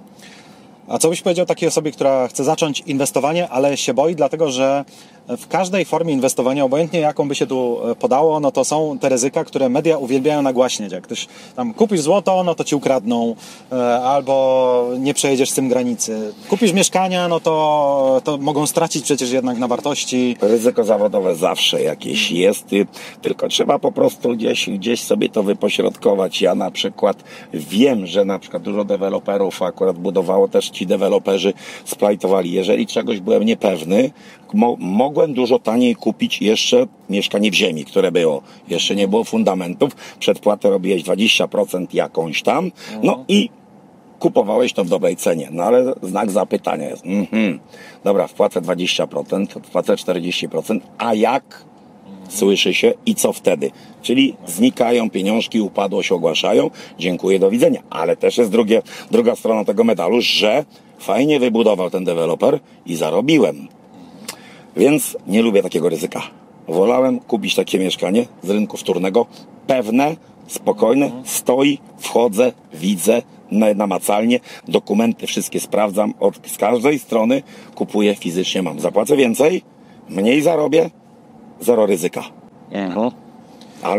A co byś powiedział takiej osobie, która chce zacząć inwestowanie, ale się boi, dlatego że w każdej formie inwestowania, obojętnie jaką by się tu podało, no to są te ryzyka, które media uwielbiają nagłaśniać. Jak ktoś tam kupisz złoto, no to ci ukradną, albo nie przejedziesz z tym granicy. Kupisz mieszkania, no to mogą stracić przecież jednak na wartości. Ryzyko zawodowe zawsze jakieś jest, tylko trzeba po prostu gdzieś sobie to wypośrodkować. Ja na przykład wiem, że na przykład dużo deweloperów akurat budowało, też ci deweloperzy splajtowali. Jeżeli czegoś byłem niepewny, mogłem dużo taniej kupić jeszcze mieszkanie w ziemi, które było. Jeszcze nie było fundamentów. Przedpłatę robiłeś 20% jakąś tam. No i kupowałeś to w dobrej cenie. No ale znak zapytania jest. Dobra, wpłacę 20%, wpłacę 40%. A jak? Słyszy się i co wtedy? Czyli znikają pieniążki, upadłość ogłaszają. Dziękuję, do widzenia. Ale też jest druga strona tego medalu, że fajnie wybudował ten deweloper i zarobiłem. Więc nie lubię takiego ryzyka. Wolałem kupić takie mieszkanie z rynku wtórnego, pewne, spokojne, stoi, wchodzę, widzę, namacalnie, dokumenty wszystkie sprawdzam, z każdej strony kupuję fizycznie, mam. Zapłacę więcej, mniej zarobię, zero ryzyka. Ale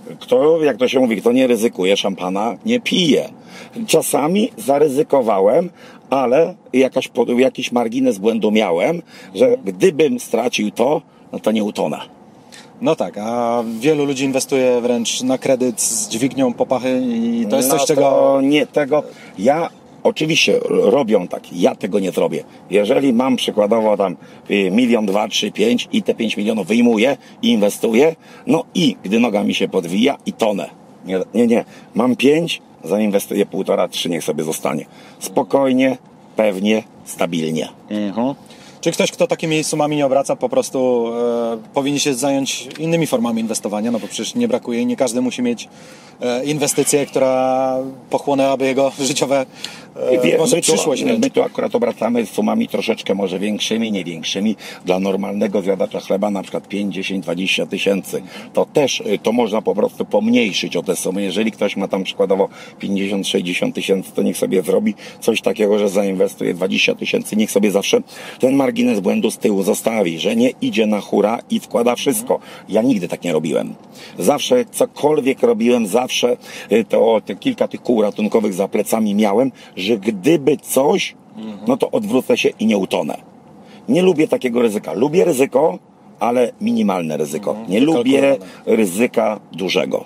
Kto, jak to się mówi, kto nie ryzykuje szampana, nie pije. Czasami zaryzykowałem, ale jakiś margines błędu miałem, że gdybym stracił to, no to nie utonę. No tak, a wielu ludzi inwestuje wręcz na kredyt z dźwignią popachy i to jest coś, czego... Nie, tego... Ja oczywiście robią tak, ja tego nie zrobię. Jeżeli mam przykładowo tam 1, 2, 3, 5 i te 5 milionów wyjmuję i inwestuję, no i gdy noga mi się podwija i tonę. Nie. Mam 5, zainwestuję 1,5, 3, niech sobie zostanie. Spokojnie, pewnie, stabilnie. Czy ktoś, kto takimi sumami nie obraca, po prostu powinien się zająć innymi formami inwestowania, no bo przecież nie brakuje i nie każdy musi mieć inwestycję, która pochłonęłaby jego życiowe przyszłość. My tu akurat obracamy z sumami troszeczkę może większymi, nie większymi. Dla normalnego zjadacza chleba na przykład 5, 10, 20 tysięcy. To też, to można po prostu pomniejszyć o te sumy. Jeżeli ktoś ma tam przykładowo 50, 60 tysięcy, to niech sobie zrobi coś takiego, że zainwestuje 20 tysięcy. Niech sobie zawsze ten margines błędu z tyłu zostawi, że nie idzie na hura i wkłada wszystko. Ja nigdy tak nie robiłem. Zawsze cokolwiek robiłem, zawsze te kilka tych kół ratunkowych za plecami miałem, że gdyby coś, no to odwrócę się i nie utonę. Nie lubię takiego ryzyka. Lubię ryzyko, ale minimalne ryzyko. Nie lubię ryzyka dużego.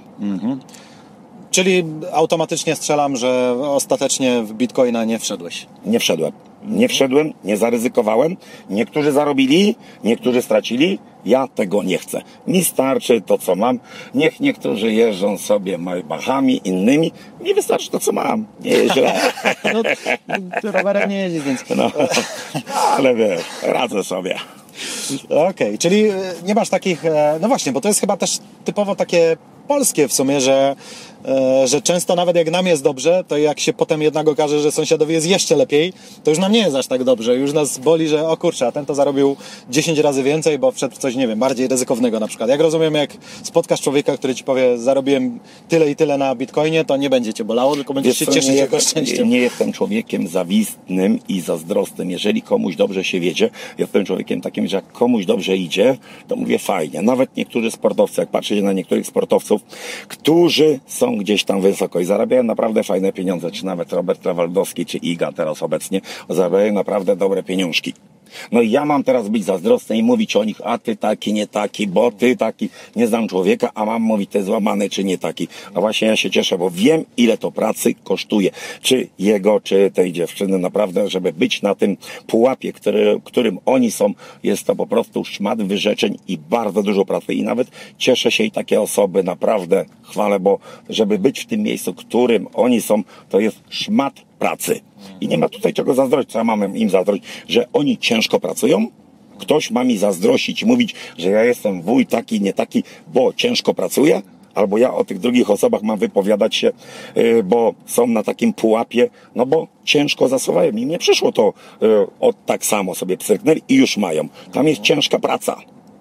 Czyli automatycznie strzelam, że ostatecznie w Bitcoina nie wszedłeś. Nie wszedłem, nie zaryzykowałem. Niektórzy zarobili, niektórzy stracili. Ja tego nie chcę. Mi starczy to, co mam. Niech niektórzy jeżdżą sobie Maybachami, innymi. Mi wystarczy to, co mam. Nie jest źle. No, rowerem nie jeździsz, więc... No, ale wiesz, radzę sobie. Okej, czyli nie masz takich... No właśnie, bo to jest chyba też typowo takie polskie w sumie, że często nawet jak nam jest dobrze, to jak się potem jednak okaże, że sąsiadowi jest jeszcze lepiej, to już nam nie jest aż tak dobrze. Już nas boli, że o kurczę, a ten to zarobił 10 razy więcej, bo wszedł w coś, nie wiem, bardziej ryzykownego na przykład. Jak rozumiem, jak spotkasz człowieka, który ci powie, zarobiłem tyle i tyle na Bitcoinie, to nie będzie cię bolało, tylko będziesz się cieszyć jego szczęściem. Nie jestem człowiekiem zawistnym i zazdrosnym. Jeżeli komuś dobrze się wiedzie, jestem człowiekiem takim, że jak komuś dobrze idzie, to mówię fajnie. Nawet niektórzy sportowcy, jak patrzycie na niektórych sportowców, którzy są gdzieś tam wysoko i zarabiają naprawdę fajne pieniądze, czy nawet Robert Lewandowski, czy Iga teraz obecnie, zarabiają naprawdę dobre pieniążki. No i ja mam teraz być zazdrosny i mówić o nich, a ty taki, nie taki, bo ty taki, nie znam człowieka, a mam mówić, ty złamany, czy nie taki. A właśnie ja się cieszę, bo wiem, ile to pracy kosztuje. Czy jego, czy tej dziewczyny, naprawdę, żeby być na tym pułapie, którym oni są, jest to po prostu szmat wyrzeczeń i bardzo dużo pracy. I nawet cieszę się i takie osoby naprawdę chwalę, bo żeby być w tym miejscu, którym oni są, to jest szmat pracy. I nie ma tutaj czego zazdrościć. Co ja mam im zazdrościć? Że oni ciężko pracują? Ktoś ma mi zazdrościć i mówić, że ja jestem wuj taki, nie taki, bo ciężko pracuję? Albo ja o tych drugich osobach mam wypowiadać się, bo są na takim pułapie, no bo ciężko zasuwają. Im nie przyszło to tak samo sobie pstryknęli i już mają. Tam jest ciężka praca.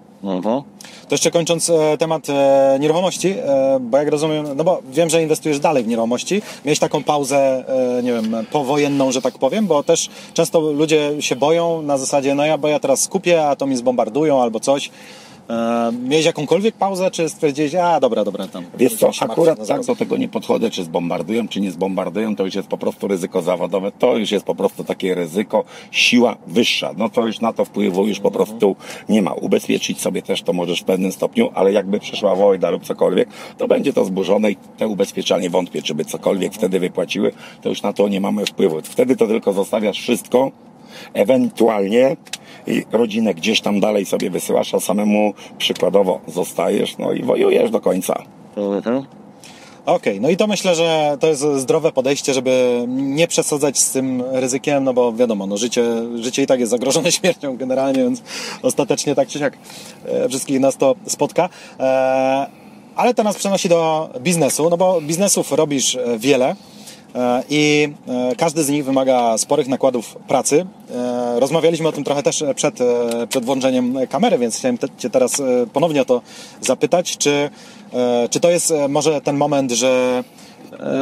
To jeszcze kończąc temat nieruchomości, bo jak rozumiem, no bo wiem, że inwestujesz dalej w nieruchomości. Miałeś taką pauzę, nie wiem, powojenną, że tak powiem, bo też często ludzie się boją na zasadzie, no bo ja teraz skupię, a to mi zbombardują albo coś. Miałeś jakąkolwiek pauzę, czy stwierdziłeś, dobra, tam. Wiesz co, akurat tak do tego nie podchodzę, czy zbombardują, czy nie zbombardują, to już jest po prostu ryzyko zawodowe, to już jest po prostu takie ryzyko, siła wyższa, no to już na to wpływu już po prostu nie ma. Ubezpieczyć sobie też to możesz w pewnym stopniu, ale jakby przyszła wojna lub cokolwiek, to będzie to zburzone i te ubezpieczalnie wątpię, czy by cokolwiek wtedy wypłaciły, to już na to nie mamy wpływu. Wtedy to tylko zostawiasz wszystko, ewentualnie rodzinę gdzieś tam dalej sobie wysyłasz, a samemu przykładowo zostajesz, no i wojujesz do końca. Okej, no i to myślę, że to jest zdrowe podejście, żeby nie przesadzać z tym ryzykiem, no bo wiadomo, no życie i tak jest zagrożone śmiercią generalnie, więc ostatecznie tak czy siak wszystkich nas to spotka. Ale to nas przenosi do biznesu, no bo biznesów robisz wiele. I każdy z nich wymaga sporych nakładów pracy. Rozmawialiśmy o tym trochę też przed włączeniem kamery, więc chciałem Cię teraz ponownie o to zapytać, czy to jest może ten moment, że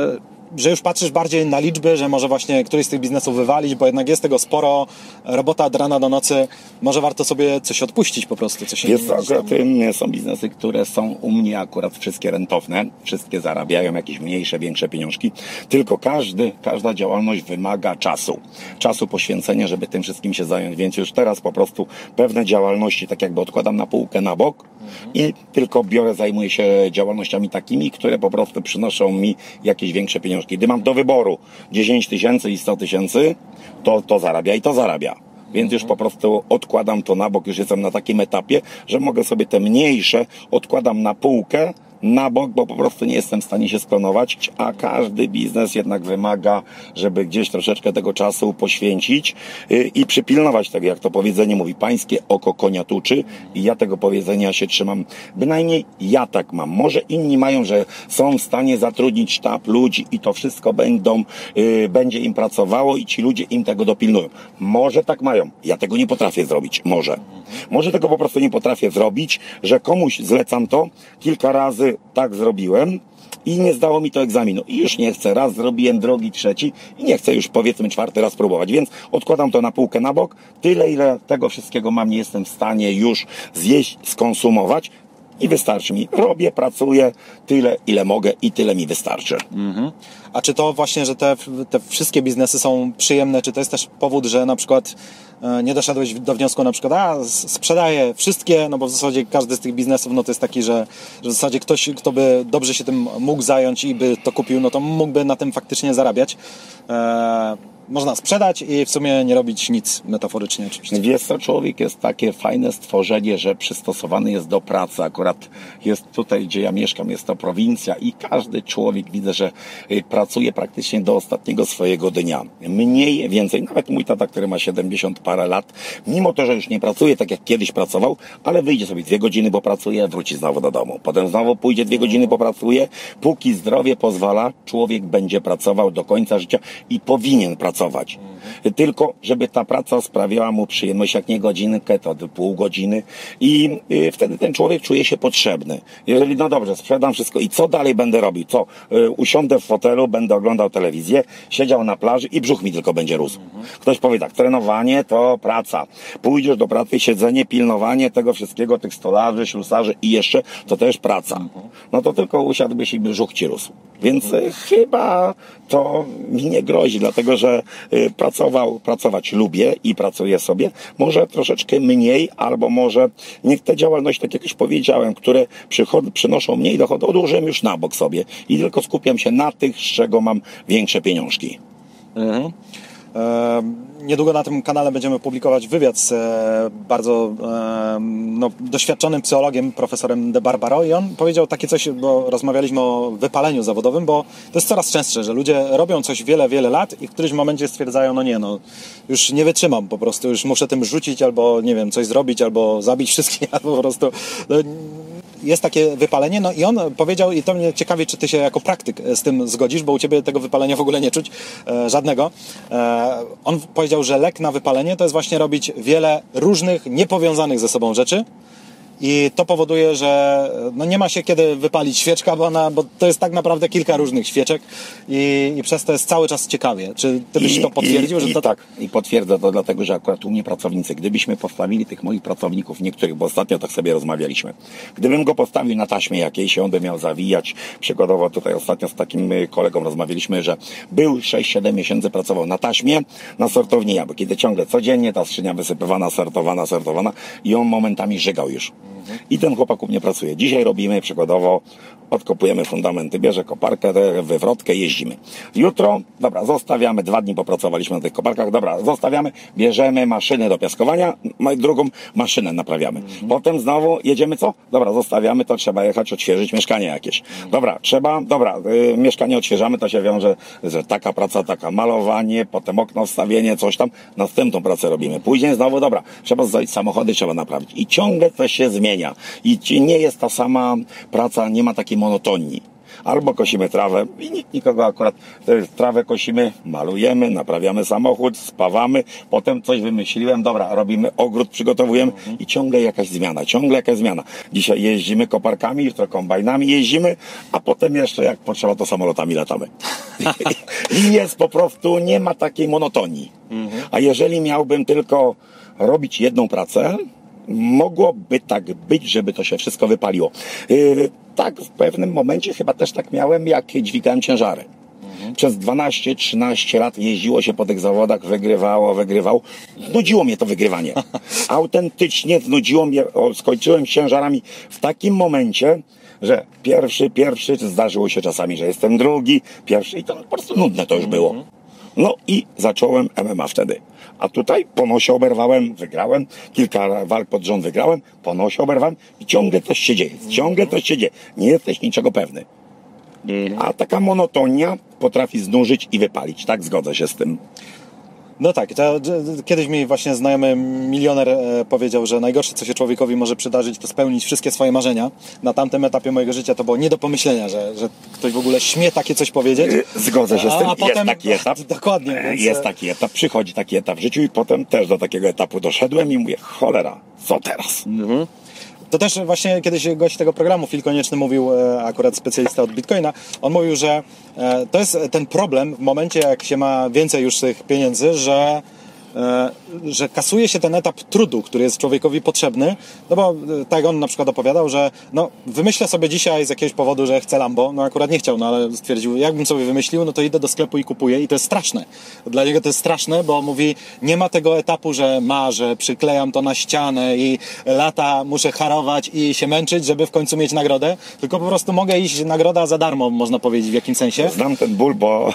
że już patrzysz bardziej na liczby, że może właśnie któryś z tych biznesów wywalić, bo jednak jest tego sporo, robota od rana do nocy, może warto sobie coś odpuścić po prostu. Coś Jest to akurat są biznesy, które są u mnie akurat wszystkie rentowne, wszystkie zarabiają jakieś mniejsze, większe pieniążki, tylko każda działalność wymaga czasu poświęcenia, żeby tym wszystkim się zająć, więc już teraz po prostu pewne działalności tak jakby odkładam na półkę, na bok i tylko zajmuję się działalnościami takimi, które po prostu przynoszą mi jakieś większe pieniążki. Gdy mam do wyboru 10 tysięcy i 100 tysięcy, to zarabia i to zarabia. Więc już po prostu odkładam to na bok, już jestem na takim etapie, że mogę sobie te mniejsze odkładam na półkę, na bok, bo po prostu nie jestem w stanie się sklonować, a każdy biznes jednak wymaga, żeby gdzieś troszeczkę tego czasu poświęcić i przypilnować tego, jak to powiedzenie mówi, pańskie oko konia tuczy i ja tego powiedzenia się trzymam. Bynajmniej ja tak mam. Może inni mają, że są w stanie zatrudnić sztab ludzi i to wszystko będzie im pracowało i ci ludzie im tego dopilnują. Może tak mają. Ja tego nie potrafię zrobić. Może tego po prostu nie potrafię zrobić, że komuś zlecam to, kilka razy tak zrobiłem i nie zdało mi to egzaminu. I już nie chcę. Raz zrobiłem, drugi, trzeci i nie chcę już powiedzmy 4. raz próbować. Więc odkładam to na półkę na bok. Tyle, ile tego wszystkiego mam, nie jestem w stanie już zjeść, skonsumować i wystarczy mi. Robię, pracuję tyle, ile mogę i tyle mi wystarczy. A czy to właśnie, że te wszystkie biznesy są przyjemne, czy to jest też powód, że na przykład nie doszedłeś do wniosku na przykład, sprzedaję wszystkie, no bo w zasadzie każdy z tych biznesów, no to jest taki, że w zasadzie ktoś, kto by dobrze się tym mógł zająć i by to kupił, no to mógłby na tym faktycznie zarabiać. Można sprzedać i w sumie nie robić nic, metaforycznie oczywiście. Wiesz co, człowiek jest takie fajne stworzenie, że przystosowany jest do pracy. Akurat jest tutaj, gdzie ja mieszkam, jest to prowincja i każdy człowiek, widzę, że pracuje praktycznie do ostatniego swojego dnia. Mniej, więcej, nawet mój tata, który ma 70 parę lat, mimo to, że już nie pracuje tak jak kiedyś pracował, ale wyjdzie sobie 2 godziny, bo pracuje, wróci znowu do domu. Potem znowu pójdzie 2 godziny, popracuje. Póki zdrowie pozwala, człowiek będzie pracował do końca życia i powinien pracować. Tylko, żeby ta praca sprawiała mu przyjemność, jak nie godzinkę, to pół godziny i wtedy ten człowiek czuje się potrzebny. Jeżeli, no dobrze, sprzedam wszystko i co dalej będę robił? Co? Usiądę w fotelu, będę oglądał telewizję, siedział na plaży i brzuch mi tylko będzie rósł. Ktoś powie tak, trenowanie to praca. Pójdziesz do pracy, siedzenie, pilnowanie tego wszystkiego, tych stolarzy, ślusarzy i jeszcze, to też praca. No to tylko usiadłbyś i brzuch ci rósł. Więc chyba to mi nie grozi, dlatego że pracować lubię i pracuję sobie. Może troszeczkę mniej, albo może niech te działalności, tak jak już powiedziałem, które przynoszą mniej dochodu, odłożyłem już na bok sobie i tylko skupiam się na tych, z czego mam większe pieniążki. Niedługo na tym kanale będziemy publikować wywiad z bardzo doświadczonym psychologiem, profesorem De Barbaro i on powiedział takie coś, bo rozmawialiśmy o wypaleniu zawodowym, bo to jest coraz częstsze, że ludzie robią coś wiele, wiele lat i w którymś momencie stwierdzają, już nie wytrzymam po prostu, już muszę tym rzucić albo, nie wiem, coś zrobić, albo zabić wszystkich, albo po prostu... Jest takie wypalenie, no i on powiedział, i to mnie ciekawi, czy ty się jako praktyk z tym zgodzisz, bo u ciebie tego wypalenia w ogóle nie czuć, żadnego. On powiedział, że lek na wypalenie to jest właśnie robić wiele różnych, niepowiązanych ze sobą rzeczy i to powoduje, że nie ma się kiedy wypalić świeczka, bo to jest tak naprawdę kilka różnych świeczek i przez to jest cały czas ciekawie. Czy ty byś to potwierdził? Że to... Tak, i potwierdzę to dlatego, że akurat u mnie pracownicy, gdybyśmy postawili tych moich pracowników, niektórych, bo ostatnio tak sobie rozmawialiśmy, gdybym go postawił na taśmie jakiejś i on by miał zawijać, przykładowo tutaj ostatnio z takim kolegą rozmawialiśmy, że był 6-7 miesięcy pracował na taśmie, na sortowni jabłek, kiedy ciągle codziennie ta skrzynia wysypywana, sortowana i on momentami żygał już. I ten chłopak u mnie pracuje. Dzisiaj robimy przykładowo, odkopujemy fundamenty, bierze koparkę, wywrotkę, jeździmy. Jutro, dobra, zostawiamy, 2 dni popracowaliśmy na tych koparkach, dobra, zostawiamy, bierzemy maszynę do piaskowania, drugą maszynę naprawiamy. Potem znowu jedziemy co? Dobra, zostawiamy, to trzeba jechać, odświeżyć mieszkanie jakieś. Mieszkanie odświeżamy, to się wiąże, że taka praca, taka malowanie, potem okno, wstawienie, coś tam, następną pracę robimy. Później znowu, dobra, trzeba zdać samochody, trzeba naprawić. I ciągle to się zmienia. I nie jest ta sama praca, nie ma takiej monotonii. albo kosimy trawę i nikt nikogo akurat, trawę kosimy, malujemy, naprawiamy samochód, spawamy, potem coś wymyśliłem, dobra, robimy ogród, przygotowujemy i ciągle jakaś zmiana. Dzisiaj jeździmy koparkami, jutro kombajnami jeździmy, a potem jeszcze jak potrzeba, to samolotami latamy. I jest po prostu, nie ma takiej monotonii. A jeżeli miałbym tylko robić jedną pracę, mogłoby tak być, żeby to się wszystko wypaliło. Tak w pewnym momencie chyba też tak miałem, jak dźwigałem ciężary. Przez 12-13 lat jeździło się po tych zawodach, wygrywało. Znudziło mnie to wygrywanie. Autentycznie znudziło mnie. Skończyłem z ciężarami w takim momencie, że pierwszy, zdarzyło się czasami, że jestem drugi, pierwszy i to po prostu nudne to już było. No i zacząłem MMA wtedy. A tutaj po nosie oberwałem, wygrałem, kilka walk pod rząd wygrałem, po nosie oberwałem i ciągle coś się dzieje. Nie jesteś niczego pewny. A taka monotonia potrafi znużyć i wypalić. Tak, zgodzę się z tym. No tak, kiedyś mi właśnie znajomy milioner powiedział, że najgorsze, co się człowiekowi może przydarzyć, to spełnić wszystkie swoje marzenia. Na tamtym etapie mojego życia to było nie do pomyślenia, że ktoś w ogóle śmie takie coś powiedzieć. Zgodzę się z tym. Jest taki etap. Dokładnie. Więc... Jest taki etap, przychodzi taki etap w życiu i potem też do takiego etapu doszedłem i mówię, cholera, co teraz? To też właśnie kiedyś gość tego programu, Phil Konieczny, mówił, akurat specjalista od Bitcoina, on mówił, że to jest ten problem w momencie, jak się ma więcej już tych pieniędzy, że kasuje się ten etap trudu, który jest człowiekowi potrzebny, no bo tak on na przykład opowiadał, że wymyślę sobie dzisiaj z jakiegoś powodu, że chcę Lambo, akurat nie chciał, ale stwierdził, jakbym sobie wymyślił, to idę do sklepu i kupuję i to jest straszne. Dla niego to jest straszne, bo mówi, nie ma tego etapu, że marzę, przyklejam to na ścianę i lata muszę harować i się męczyć, żeby w końcu mieć nagrodę, tylko po prostu mogę iść, nagroda za darmo, można powiedzieć w jakimś sensie. Znam ten ból, bo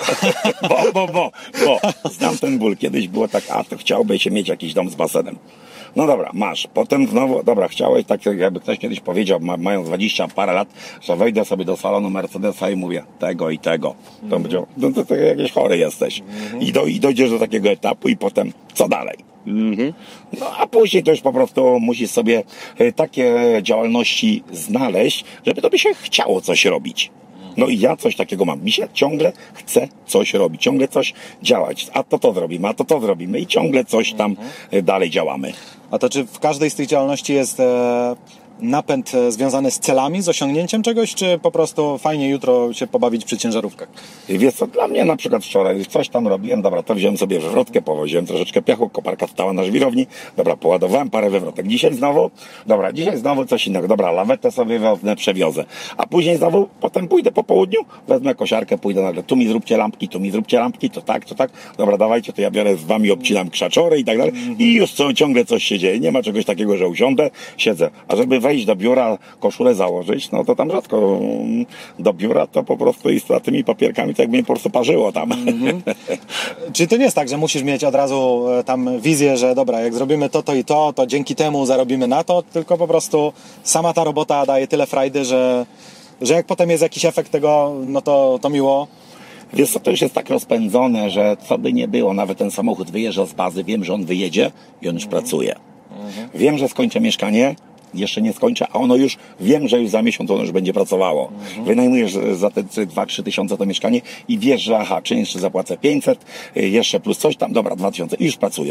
znam ten ból. Kiedyś było tak, to chciałbyś się mieć jakiś dom z basenem. No dobra, masz. Potem znowu, dobra, chciałeś, tak jakby ktoś kiedyś powiedział, mając 20 parę lat, że wejdę sobie do salonu Mercedesa i mówię tego i tego. To będzie, to jakiś chory jesteś. I dojdziesz do takiego etapu i potem co dalej? No a później to już po prostu musisz sobie takie działalności znaleźć, żeby tobie się chciało coś robić. No i ja coś takiego mam. Mi się ciągle chce coś robić, ciągle coś działać. A to zrobimy i ciągle coś tam dalej działamy. A to czy w każdej z tych działalności jest napęd związany z celami, z osiągnięciem czegoś, czy po prostu fajnie jutro się pobawić przy ciężarówkach? Wiesz co, dla mnie na przykład wczoraj coś tam robiłem, dobra, to wziąłem sobie wywrotkę, powoziłem troszeczkę piachu, koparka stała na żwirowni, dobra, poładowałem parę wywrotek. Dzisiaj znowu coś innego, dobra, lawetę sobie przewiozę. A później znowu, potem pójdę po południu, wezmę kosiarkę, pójdę nagle, tu mi zróbcie lampki, to tak, dobra, dawajcie, to ja biorę z wami, obcinam krzaczory i tak dalej. I już ciągle coś się dzieje, nie ma czegoś takiego, że usiądę, siedzę. A żeby wejść do biura, koszulę założyć, no to tam rzadko do biura, to po prostu i z tymi papierkami to jakby mnie po prostu parzyło tam. Czyli to nie jest tak, że musisz mieć od razu tam wizję, że dobra, jak zrobimy to i to dzięki temu zarobimy na to, tylko po prostu sama ta robota daje tyle frajdy, że jak potem jest jakiś efekt tego, no to miło. Wiesz co, to już jest tak rozpędzone, że co by nie było, nawet ten samochód wyjeżdża z bazy, wiem, że on wyjedzie i on już pracuje. Wiem, że skończę mieszkanie, jeszcze nie skończę, a ono już, wiem, że już za miesiąc ono już będzie pracowało. Wynajmujesz za te 2-3 tysiące to mieszkanie i wiesz, że czynsz zapłacę 500, jeszcze plus coś tam, dobra, 2000 i już pracuje.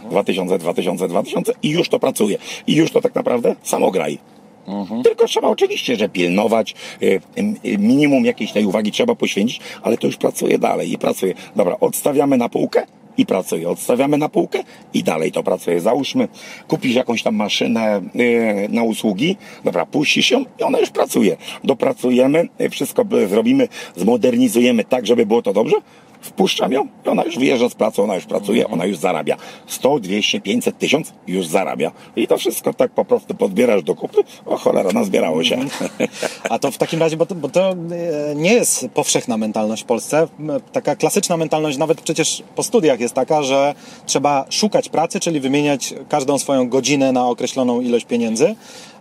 2000 i już to pracuje. I już to tak naprawdę samo graj. Tylko trzeba oczywiście, że pilnować, minimum jakiejś tej uwagi trzeba poświęcić, ale to już pracuje dalej i pracuje. Dobra, odstawiamy na półkę i pracuje. Odstawiamy na półkę i dalej to pracuje. Załóżmy, kupisz jakąś tam maszynę na usługi, dobra, puścisz ją i ona już pracuje. Dopracujemy, wszystko zrobimy, zmodernizujemy tak, żeby było to dobrze, wpuszczam ją i ona już wyjeżdża z pracy, ona już pracuje, ona już zarabia. 100, 200, 500, 1000 już zarabia. I to wszystko tak po prostu podbierasz do kupy. O cholera, nazbierało się. A to w takim razie, bo to nie jest powszechna mentalność w Polsce. Taka klasyczna mentalność, nawet przecież po studiach jest taka, że trzeba szukać pracy, czyli wymieniać każdą swoją godzinę na określoną ilość pieniędzy.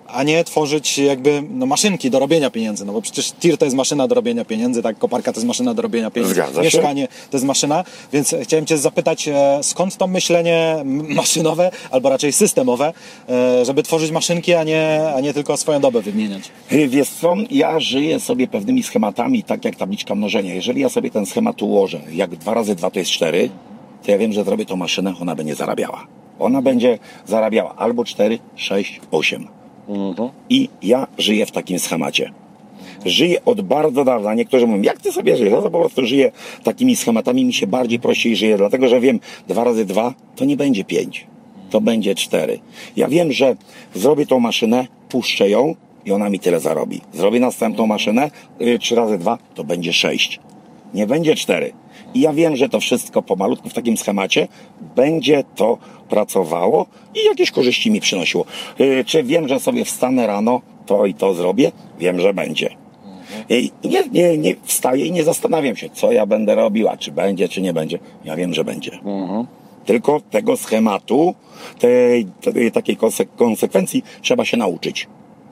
a nie tworzyć jakby maszynki do robienia pieniędzy, no bo przecież tir to jest maszyna do robienia pieniędzy, tak, koparka to jest maszyna do robienia pieniędzy, Zgadza się. mieszkanie to jest maszyna, więc chciałem Cię zapytać, skąd to myślenie maszynowe, albo raczej systemowe, żeby tworzyć maszynki, a nie tylko swoją dobę wymieniać. Wiesz co, ja żyję sobie pewnymi schematami, tak jak tabliczka mnożenia. Jeżeli ja sobie ten schemat ułożę, jak 2 razy 2 to jest 4, to ja wiem, że zrobię tą maszynę, ona będzie zarabiała. Ona będzie zarabiała albo 4, 6, 8. I ja żyję w takim schemacie. Żyję od bardzo dawna. Niektórzy mówią, jak ty sobie żyjesz? Ja to po prostu żyję takimi schematami, mi się bardziej prościej żyje, dlatego że wiem, 2 razy 2 to nie będzie 5, to będzie 4. Ja wiem, że zrobię tą maszynę, puszczę ją i ona mi tyle zarobi. Zrobię następną maszynę, 3 razy 2 to będzie 6. Nie będzie 4. I ja wiem, że to wszystko pomalutku w takim schemacie będzie to pracowało i jakieś korzyści mi przynosiło. Czy wiem, że sobie wstanę rano, to i to zrobię? Wiem, że będzie. I nie wstaję i nie zastanawiam się, co ja będę robił, a czy będzie, czy nie będzie. Ja wiem, że będzie. Tylko tego schematu, tej takiej konsekwencji trzeba się nauczyć.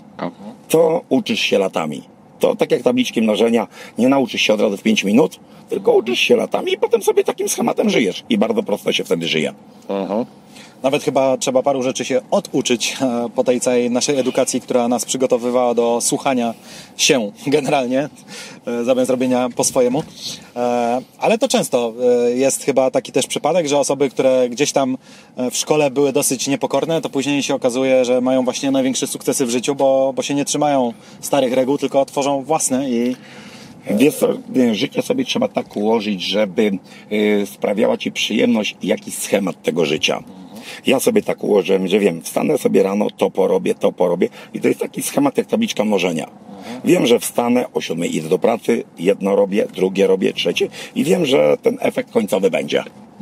To uczysz się latami. To tak jak tabliczki mnożenia, nie nauczysz się od razu w 5 minut, tylko uczysz się latami i potem sobie takim schematem żyjesz. I bardzo prosto się wtedy żyje. Nawet chyba trzeba paru rzeczy się oduczyć po tej całej naszej edukacji, która nas przygotowywała do słuchania się generalnie, zamiast robienia po swojemu. Ale to często jest chyba taki też przypadek, że osoby, które gdzieś tam w szkole były dosyć niepokorne, to później się okazuje, że mają właśnie największe sukcesy w życiu, bo się nie trzymają starych reguł, tylko tworzą własne i Wiesz co, życie sobie trzeba tak ułożyć, żeby sprawiała ci przyjemność jakiś schemat tego życia. Ja sobie tak ułożyłem, że wiem, wstanę sobie rano, to porobię i to jest taki schemat jak tabliczka mnożenia. Wiem, że wstanę, o 7 idę do pracy, jedno robię, drugie robię, trzecie i wiem, że ten efekt końcowy będzie.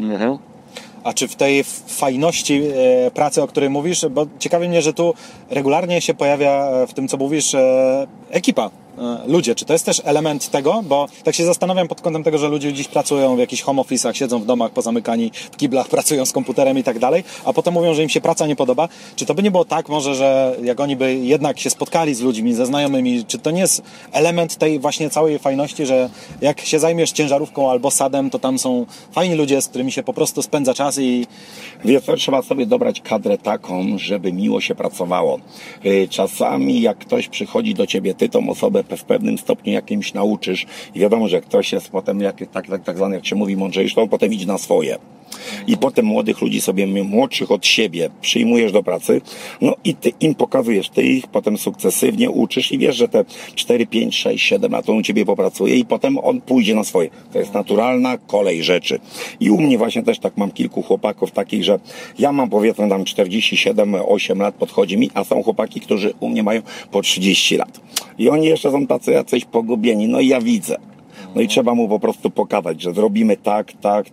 A czy w tej fajności pracy, o której mówisz, bo ciekawi mnie, że tu regularnie się pojawia w tym, co mówisz, ekipa, ludzie. Czy to jest też element tego? Bo tak się zastanawiam pod kątem tego, że ludzie dziś pracują w jakichś home office'ach, siedzą w domach pozamykani, w kiblach, pracują z komputerem i tak dalej, a potem mówią, że im się praca nie podoba. Czy to by nie było tak może, że jak oni by jednak się spotkali z ludźmi, ze znajomymi, czy to nie jest element tej właśnie całej fajności, że jak się zajmiesz ciężarówką albo sadem, to tam są fajni ludzie, z którymi się po prostu spędza czas i... Wiesz co, trzeba sobie dobrać kadrę taką, żeby miło się pracowało. Czasami jak ktoś przychodzi do ciebie, ty tą osobę w pewnym stopniu jakimś nauczysz i wiadomo, że ktoś jest potem tak zwany, jak się mówi, mądrzejszy, to on potem idzie na swoje. I potem młodych ludzi sobie, młodszych od siebie przyjmujesz do pracy, no i ty im pokazujesz, ty ich potem sukcesywnie uczysz i wiesz, że te 4, 5, 6, 7 lat on u ciebie popracuje i potem on pójdzie na swoje. To jest naturalna kolej rzeczy. I u mnie właśnie też tak mam kilku chłopaków takich, że ja mam powiedzmy tam 47, 8 lat podchodzi mi, a są chłopaki, którzy u mnie mają po 30 lat. I oni jeszcze są tacy jacyś pogubieni, no i ja widzę. No i trzeba mu po prostu pokazać, że zrobimy tak.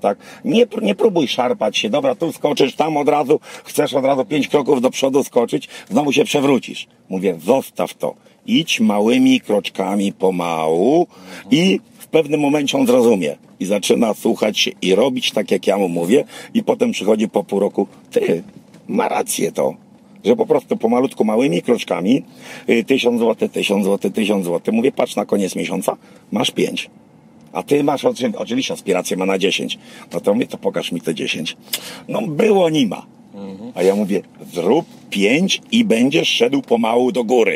Nie próbuj szarpać się, dobra, tu skoczysz, tam od razu, chcesz od razu 5 kroków do przodu skoczyć, znowu się przewrócisz. Mówię, zostaw to. Idź małymi kroczkami pomału i w pewnym momencie on zrozumie. I zaczyna słuchać się i robić tak, jak ja mu mówię i potem przychodzi po pół roku, ty, ma rację to. Że po prostu pomalutku, małymi kroczkami 1000 zł, 1000 zł, 1000 zł. Mówię, patrz na koniec miesiąca, masz 5. A ty masz oczywiście aspirację ma na 10. No to mówię, to pokaż mi te 10. No było, nie ma. A ja mówię, zrób 5 i będziesz szedł pomału do góry.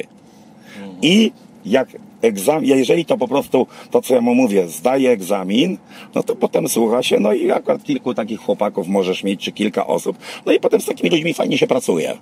I jak jeżeli to po prostu, to co ja mu mówię, zdaje egzamin, no to potem słucha się, no i akurat kilku takich chłopaków możesz mieć, czy kilka osób. No i potem z takimi ludźmi fajnie się pracuje.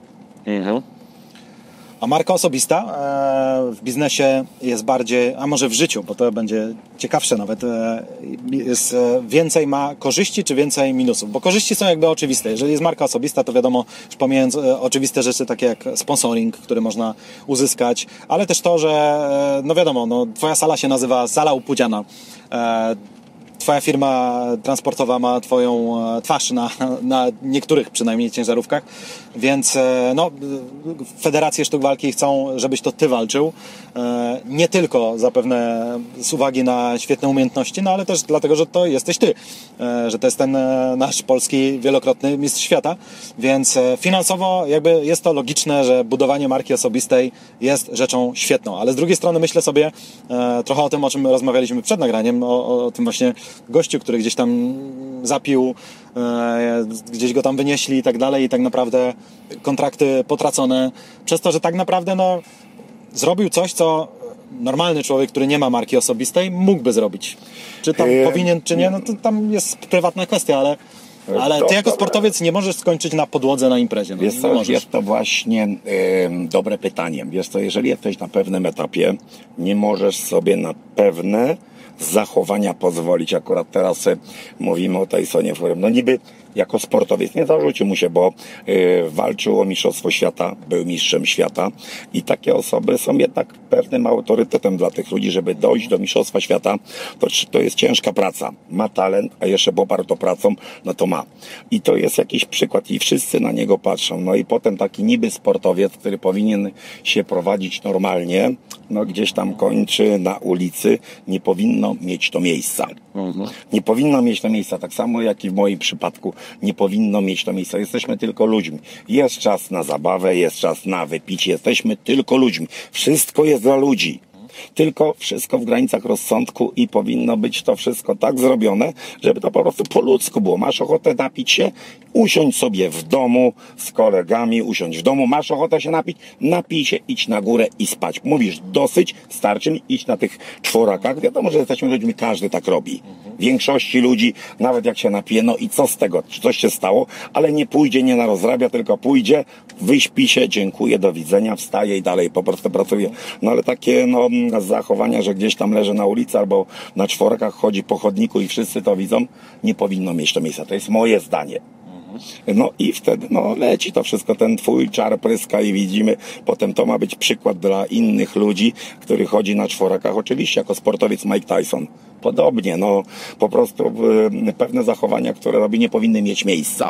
A marka osobista w biznesie jest bardziej, a może w życiu, bo to będzie ciekawsze nawet, jest więcej ma korzyści czy więcej minusów? Bo korzyści są jakby oczywiste. Jeżeli jest marka osobista, to wiadomo, już pomijając oczywiste rzeczy takie jak sponsoring, który można uzyskać, ale też to, że no wiadomo, no, twoja sala się nazywa Sala Upudziana. twoja firma transportowa ma twoją twarz na niektórych przynajmniej ciężarówkach, więc no, federacje sztuk walki chcą, żebyś to ty walczył, nie tylko zapewne z uwagi na świetne umiejętności, no ale też dlatego, że to jesteś ty, że to jest ten nasz polski wielokrotny mistrz świata, więc finansowo jakby jest to logiczne, że budowanie marki osobistej jest rzeczą świetną, ale z drugiej strony myślę sobie trochę o tym, o czym rozmawialiśmy przed nagraniem, o tym właśnie gościu, który gdzieś tam zapił, gdzieś go tam wynieśli i tak dalej i tak naprawdę kontrakty potracone przez to, że tak naprawdę no, zrobił coś, co normalny człowiek, który nie ma marki osobistej, mógłby zrobić. Czy tam powinien, czy nie, no to tam jest prywatna kwestia, ale ty jako sportowiec nie możesz skończyć na podłodze na imprezie. No, wiesz co, jest to właśnie dobre pytanie. Wiesz co, jeżeli jesteś na pewnym etapie, nie możesz sobie na pewne zachowania pozwolić. Akurat teraz mówimy o Tysonie Furym. No niby jako sportowiec nie zarzucił mu się, bo walczył o mistrzostwo świata, był mistrzem świata i takie osoby są jednak pewnym autorytetem dla tych ludzi, żeby dojść do mistrzostwa świata, to jest ciężka praca. Ma talent, a jeszcze poparto pracą, no to ma. I to jest jakiś przykład i wszyscy na niego patrzą. No i potem taki niby sportowiec, który powinien się prowadzić normalnie, no gdzieś tam kończy na ulicy, nie powinno mieć to miejsca. Nie powinno mieć to miejsca, tak samo jak i w moim przypadku nie powinno mieć to miejsca. Jesteśmy tylko ludźmi. Jest czas na zabawę, jest czas na wypicie, jesteśmy tylko ludźmi. Wszystko jest dla ludzi. Tylko wszystko w granicach rozsądku i powinno być to wszystko tak zrobione, żeby to po prostu po ludzku było. Masz ochotę napić się? Usiądź sobie w domu z kolegami, usiądź w domu. Masz ochotę się napić? Napij się, idź na górę i spać. Mówisz dosyć, starczy mi, idź na tych czworakach. Wiadomo, że jesteśmy ludźmi, każdy tak robi. Większości ludzi, nawet jak się napije, no i co z tego? Coś się stało, ale nie pójdzie, nie narozrabia, tylko pójdzie, wyśpi się, dziękuję, do widzenia, wstaje i dalej po prostu pracuje. No ale takie, no, zachowania, że gdzieś tam leży na ulicy albo na czworkach chodzi po chodniku i wszyscy to widzą, nie powinno mieć to miejsca. To jest moje zdanie. No i wtedy no, leci to wszystko, ten twój czar pryska i widzimy, potem to ma być przykład dla innych ludzi, który chodzi na czworakach. Oczywiście jako sportowiec Mike Tyson. Podobnie, no po prostu pewne zachowania, które robi, nie powinny mieć miejsca.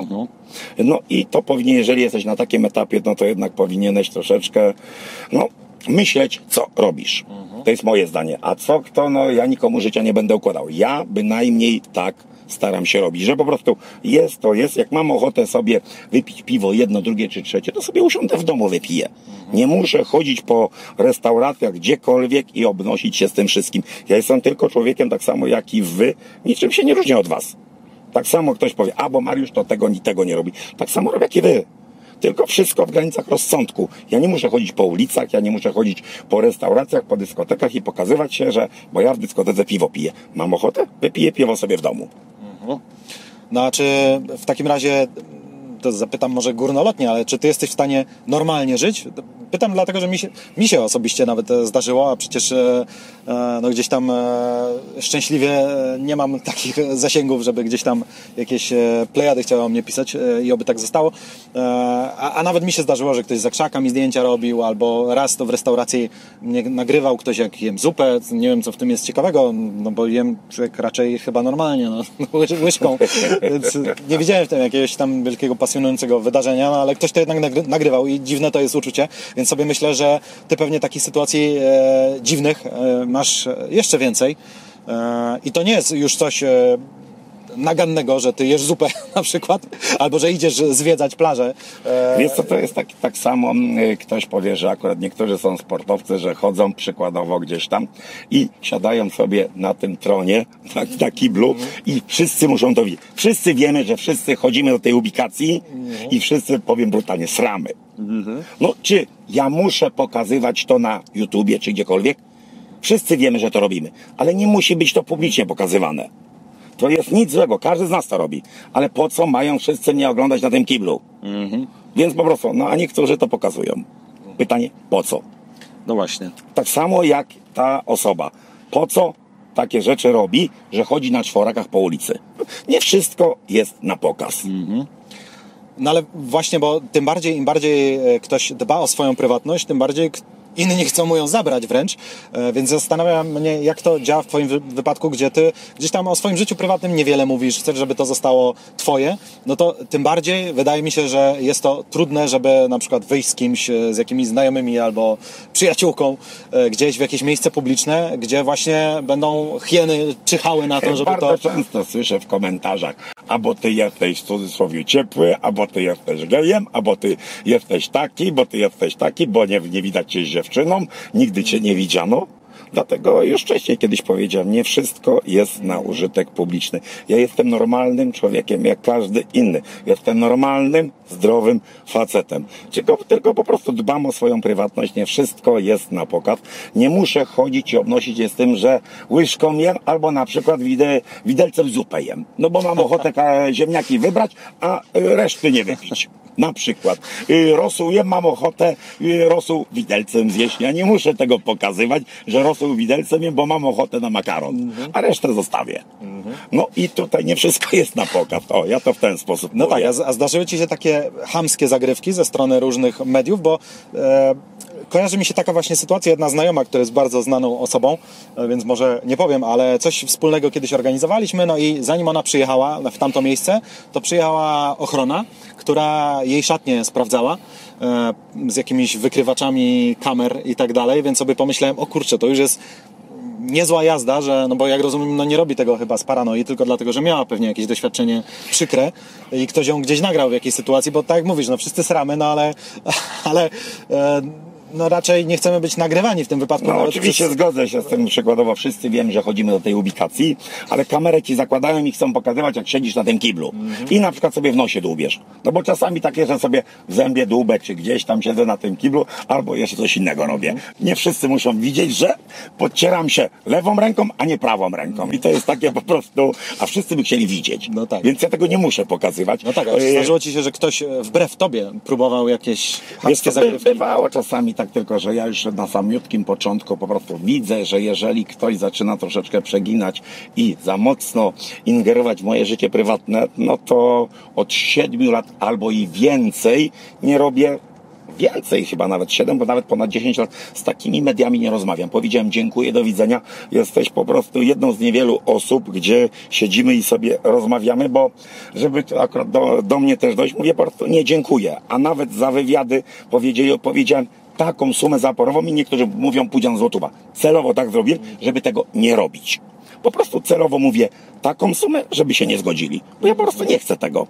No i to powinien, jeżeli jesteś na takim etapie, no to jednak powinieneś troszeczkę, no, myśleć, co robisz. To jest moje zdanie. A co kto, no ja nikomu życia nie będę układał. Ja bynajmniej tak staram się robić, że po prostu jest to jest. Jak mam ochotę sobie wypić piwo, jedno, drugie czy trzecie, to sobie usiądę w domu, wypiję. Nie muszę chodzić po restauracjach gdziekolwiek i obnosić się z tym wszystkim. Ja jestem tylko człowiekiem, tak samo jak i wy. Niczym się nie różnię od was. Tak samo ktoś powie, a bo Mariusz to tego nie robi. Tak samo robię jak i wy. Tylko wszystko w granicach rozsądku. Ja nie muszę chodzić po ulicach, ja nie muszę chodzić po restauracjach, po dyskotekach i pokazywać się, że bo ja w dyskotece piwo piję. Mam ochotę? Wypiję piwo sobie w domu. No a czy w takim razie, to zapytam może górnolotnie, ale czy ty jesteś w stanie normalnie żyć? Pytam dlatego, że mi się osobiście nawet zdarzyło, a przecież no gdzieś tam szczęśliwie nie mam takich zasięgów, żeby gdzieś tam jakieś plejady chciały o mnie pisać i oby tak zostało. A nawet mi się zdarzyło, że ktoś za krzaka mi zdjęcia robił, albo raz to w restauracji mnie nagrywał ktoś, jak jem zupę. Nie wiem, co w tym jest ciekawego, no bo jem raczej chyba normalnie, no, łyżką. Więc nie widziałem w tym jakiegoś tam wielkiego, pasjonującego wydarzenia, no, ale ktoś to jednak nagrywał i dziwne to jest uczucie. Więc sobie myślę, że ty pewnie takich sytuacji dziwnych masz jeszcze więcej. I to nie jest już coś nagannego, że ty jesz zupę na przykład, albo że idziesz zwiedzać plażę. Wiesz co, to jest tak samo, ktoś powie, że akurat niektórzy są sportowcy, że chodzą przykładowo gdzieś tam i siadają sobie na tym tronie, na kiblu i wszyscy muszą to widzieć. Wszyscy wiemy, że wszyscy chodzimy do tej ubikacji i wszyscy, powiem brutalnie, sramy. No, czy ja muszę pokazywać to na YouTubie, czy gdziekolwiek? Wszyscy wiemy, że to robimy, ale nie musi być to publicznie pokazywane. To jest nic złego, każdy z nas to robi. Ale po co mają wszyscy mnie oglądać na tym kiblu? Więc po prostu, no a niektórzy to pokazują. Pytanie, po co? No właśnie. Tak samo jak ta osoba. Po co takie rzeczy robi, że chodzi na czworakach po ulicy? Nie wszystko jest na pokaz. No ale właśnie, bo tym bardziej, im bardziej ktoś dba o swoją prywatność, tym bardziej inni chcą mu ją zabrać wręcz, więc zastanawia mnie, jak to działa w twoim wypadku, gdzie ty gdzieś tam o swoim życiu prywatnym niewiele mówisz, chcesz, żeby to zostało twoje, no to tym bardziej wydaje mi się, że jest to trudne, żeby na przykład wyjść z kimś, z jakimiś znajomymi albo przyjaciółką gdzieś w jakieś miejsce publiczne, gdzie właśnie będą hieny czyhały na to, żeby to... Bardzo często słyszę w komentarzach, albo ty jesteś w cudzysłowie ciepły, albo ty jesteś gejem, albo ty jesteś taki, bo ty jesteś taki, bo nie widać cię z dziewczyną, nigdy cię nie widziano. Dlatego już wcześniej kiedyś powiedziałem, nie wszystko jest na użytek publiczny. Ja jestem normalnym człowiekiem, jak każdy inny. Jestem normalnym, zdrowym facetem. Tylko po prostu dbam o swoją prywatność. Nie wszystko jest na pokaz. Nie muszę chodzić i obnosić się z tym, że łyżką jem, albo na przykład widelcem zupę jem. No bo mam ochotę ziemniaki wybrać, a reszty nie wypić. Na przykład rosół jem, mam ochotę rosół widelcem zjeść. Ja nie muszę tego pokazywać, że rosół widelcem jem, bo mam ochotę na makaron, a resztę zostawię. No i tutaj nie wszystko jest na pokaz. O, ja to w ten sposób No mówię. tak, a zdarzyły ci się takie chamskie zagrywki ze strony różnych mediów, bo kojarzy mi się taka właśnie sytuacja, jedna znajoma, która jest bardzo znaną osobą, więc może nie powiem, ale coś wspólnego kiedyś organizowaliśmy, no i zanim ona przyjechała w tamto miejsce, to przyjechała ochrona, która jej szatnię sprawdzała z jakimiś wykrywaczami kamer i tak dalej, więc sobie pomyślałem, o kurczę, to już jest niezła jazda, że, no bo jak rozumiem, no nie robi tego chyba z paranoi, tylko dlatego, że miała pewnie jakieś doświadczenie przykre i ktoś ją gdzieś nagrał w jakiejś sytuacji, bo tak jak mówisz, no wszyscy sramy, no ale no raczej nie chcemy być nagrywani w tym wypadku. No oczywiście zgodzę się z tym, przykładowo wszyscy wiemy, że chodzimy do tej ubikacji, ale kamerę ci zakładają i chcą pokazywać, jak siedzisz na tym kiblu i na przykład sobie w nosie dłubiesz. No bo czasami takie, że sobie w zębie dłubę, czy gdzieś tam siedzę na tym kiblu, albo jeszcze coś innego robię. Nie wszyscy muszą widzieć, że podcieram się lewą ręką, a nie prawą ręką. I to jest takie po prostu, a wszyscy by chcieli widzieć. No tak. Więc ja tego nie muszę pokazywać. No tak, a czy zdarzyło ci się, że ktoś wbrew tobie próbował jakieś chamskie zagrywki? Bywało czasami tak, tylko że ja już na samiutkim początku po prostu widzę, że jeżeli ktoś zaczyna troszeczkę przeginać i za mocno ingerować w moje życie prywatne, no to od 7 lat albo i więcej nie robię. Więcej, chyba nawet 7, bo nawet ponad 10 lat z takimi mediami nie rozmawiam. Powiedziałem dziękuję, do widzenia. Jesteś po prostu jedną z niewielu osób, gdzie siedzimy i sobie rozmawiamy, bo żeby to akurat do mnie też dojść, mówię po prostu nie dziękuję. A nawet za wywiady powiedziałem taką sumę zaporową i niektórzy mówią pójdę złotówa. Celowo tak zrobiłem, żeby tego nie robić. Po prostu celowo mówię taką sumę, żeby się nie zgodzili. Bo ja po prostu nie chcę tego.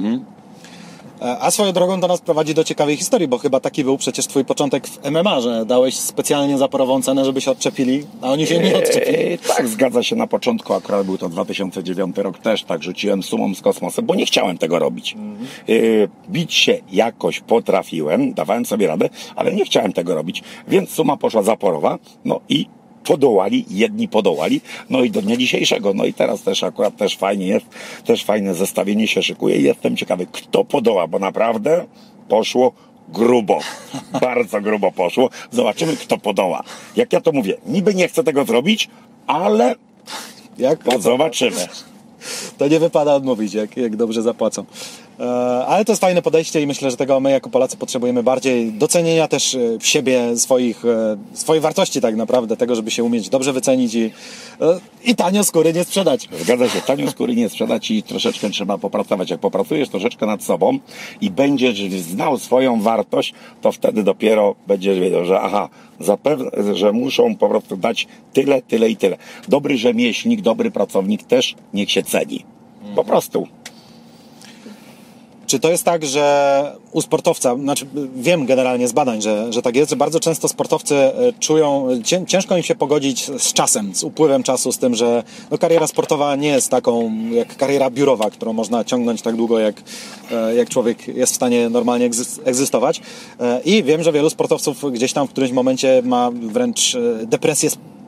A swoją drogą to nas prowadzi do ciekawej historii, bo chyba taki był przecież twój początek w MMA, że dałeś specjalnie zaporową cenę, żeby się odczepili, a oni się nie odczepili. Tak, zgadza się, na początku, akurat był to 2009 rok też, tak rzuciłem sumą z kosmosem, bo nie chciałem tego robić. Bić się jakoś potrafiłem, dawałem sobie radę, ale nie chciałem tego robić, więc suma poszła zaporowa, no i jedni podołali, no i do dnia dzisiejszego, no i teraz też akurat też fajnie jest, też fajne zestawienie się szykuje i jestem ciekawy, kto podoła, bo naprawdę poszło grubo, bardzo grubo poszło, zobaczymy, kto podoła. Jak ja to mówię, niby nie chcę tego zrobić, ale zobaczymy. To nie wypada odmówić, jak dobrze zapłacą. Ale to jest fajne podejście i myślę, że tego my jako Polacy potrzebujemy bardziej docenienia też w siebie swojej wartości tak naprawdę, tego, żeby się umieć dobrze wycenić i tanio skóry nie sprzedać. Zgadza się, tanio skóry nie sprzedać i troszeczkę trzeba popracować. Jak popracujesz troszeczkę nad sobą i będziesz znał swoją wartość, to wtedy dopiero będziesz wiedział, że zapewne, że muszą po prostu dać tyle i tyle. Dobry rzemieślnik, dobry pracownik też niech się ceni. Po prostu. Czy to jest tak, że u sportowca, znaczy wiem generalnie z badań, że tak jest, że bardzo często sportowcy czują, ciężko im się pogodzić z czasem, z upływem czasu, z tym, że kariera sportowa nie jest taką jak kariera biurowa, którą można ciągnąć tak długo, jak człowiek jest w stanie normalnie egzystować. I wiem, że wielu sportowców gdzieś tam w którymś momencie ma wręcz depresję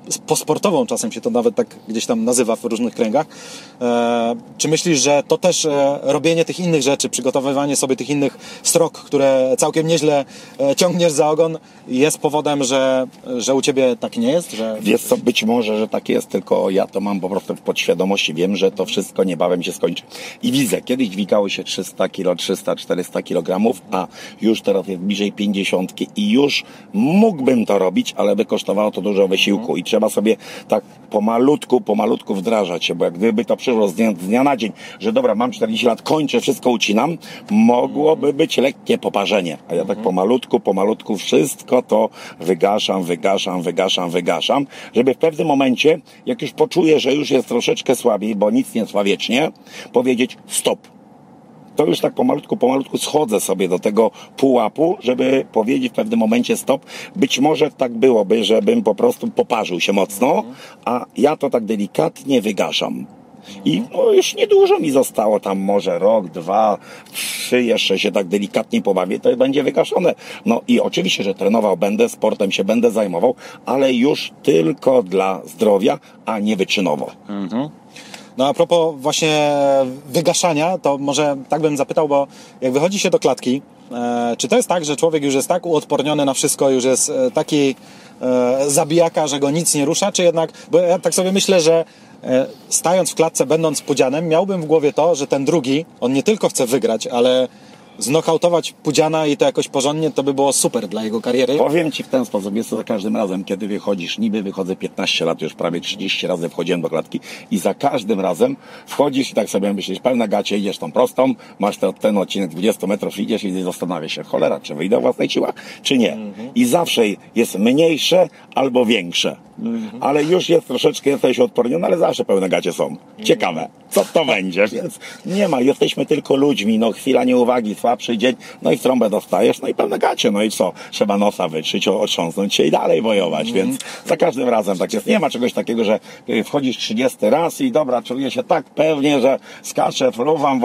posportową, czasem się to nawet tak gdzieś tam nazywa w różnych kręgach. Czy myślisz, że to też robienie tych innych rzeczy, przygotowywanie sobie tych innych strok, które całkiem nieźle ciągniesz za ogon, jest powodem, że u Ciebie tak nie jest? Że... Wiesz co, być może, że tak jest, tylko ja to mam po prostu w podświadomości. Wiem, że to wszystko niebawem się skończy. I widzę, kiedyś dźwigało się 300 kg, 300-400 kg, a już teraz jest bliżej 50 i już mógłbym to robić, ale by kosztowało to dużo wysiłku i trzeba sobie tak pomalutku wdrażać się, bo jak gdyby to przyszło z dnia na dzień, że dobra, mam 40 lat, kończę, wszystko ucinam, mogłoby być lekkie poparzenie, a ja tak pomalutku wszystko to wygaszam, żeby w pewnym momencie, jak już poczuję, że już jest troszeczkę słabiej, bo nic nie trwa wiecznie, powiedzieć stop. To już tak pomalutku schodzę sobie do tego pułapu, żeby powiedzieć w pewnym momencie stop. Być może tak byłoby, żebym po prostu poparzył się mocno, a ja to tak delikatnie wygaszam. I już niedużo mi zostało, tam może rok, 2, 3, jeszcze się tak delikatnie pobawię, to będzie wygaszone. No i oczywiście, że trenował będę, sportem się będę zajmował, ale już tylko dla zdrowia, a nie wyczynowo. No a propos właśnie wygaszania, to może tak bym zapytał, bo jak wychodzi się do klatki, czy to jest tak, że człowiek już jest tak uodporniony na wszystko, już jest taki zabijaka, że go nic nie rusza, czy jednak, bo ja tak sobie myślę, że stając w klatce, będąc pudzianem, miałbym w głowie to, że ten drugi, on nie tylko chce wygrać, ale znokautować pudziana i to jakoś porządnie, to by było super dla jego kariery. Powiem Ci w ten sposób, jest to za każdym razem, kiedy wychodzisz, niby wychodzę 15 lat, już prawie 30 razy wchodziłem do klatki i za każdym razem wchodzisz i tak sobie myślisz, pełna gacie, idziesz tą prostą, masz ten odcinek 20 metrów, idziesz i zastanawiasz się, cholera, czy wyjdę o własnej siłach, czy nie. I zawsze jest mniejsze albo większe. Ale już jest troszeczkę, jesteś odporniony, ale zawsze pełne gacie są. Ciekawe, co to będzie, więc nie ma, jesteśmy tylko ludźmi, no chwila nieuwagi, słabszy dzień, no i w trąbę dostajesz, no i pełne gacie, no i co? Trzeba nosa wytrzeć, otrząsnąć się i dalej wojować, więc za każdym razem tak jest. Nie ma czegoś takiego, że wchodzisz 30 raz i dobra, czuję się tak pewnie, że skaczę, fruwam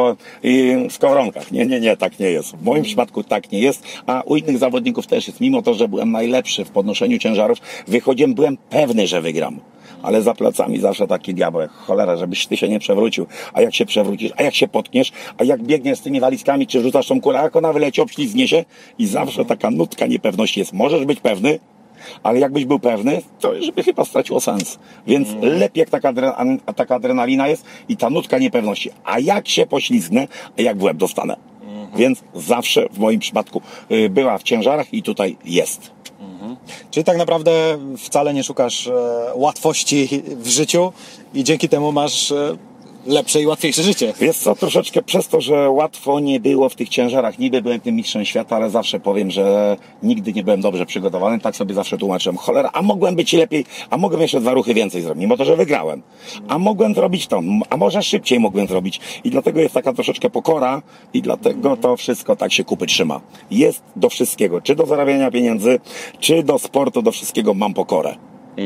w skowronkach. Nie, tak nie jest. W moim przypadku tak nie jest, a u innych zawodników też jest. Mimo to, że byłem najlepszy w podnoszeniu ciężarów, wychodziłem, byłem pewny, że wygram. Ale za plecami zawsze taki diabeł, cholera, żebyś ty się nie przewrócił. A jak się przewrócisz, a jak się potkniesz, a jak biegniesz z tymi walizkami, czy rzucasz tą kulę, a jak ona wyleci, obślizgnie się i zawsze taka nutka niepewności jest. Możesz być pewny, ale jakbyś był pewny, to żeby chyba straciło sens. Więc lepiej jak taka adrenalina jest i ta nutka niepewności. A jak się poślizgnę, a jak w łeb dostanę. Więc zawsze w moim przypadku była w ciężarach i tutaj jest. Czyli tak naprawdę wcale nie szukasz łatwości w życiu i dzięki temu masz lepsze i łatwiejsze życie. Wiesz co, troszeczkę przez to, że łatwo nie było w tych ciężarach. Niby byłem tym mistrzem świata, ale zawsze powiem, że nigdy nie byłem dobrze przygotowany. Tak sobie zawsze tłumaczyłem. Cholera, a mogłem być lepiej, a mogłem jeszcze 2 ruchy więcej zrobić, mimo to, że wygrałem. A mogłem zrobić to, a może szybciej mogłem zrobić. I dlatego jest taka troszeczkę pokora i dlatego to wszystko tak się kupy trzyma. Jest do wszystkiego, czy do zarabiania pieniędzy, czy do sportu, do wszystkiego mam pokorę.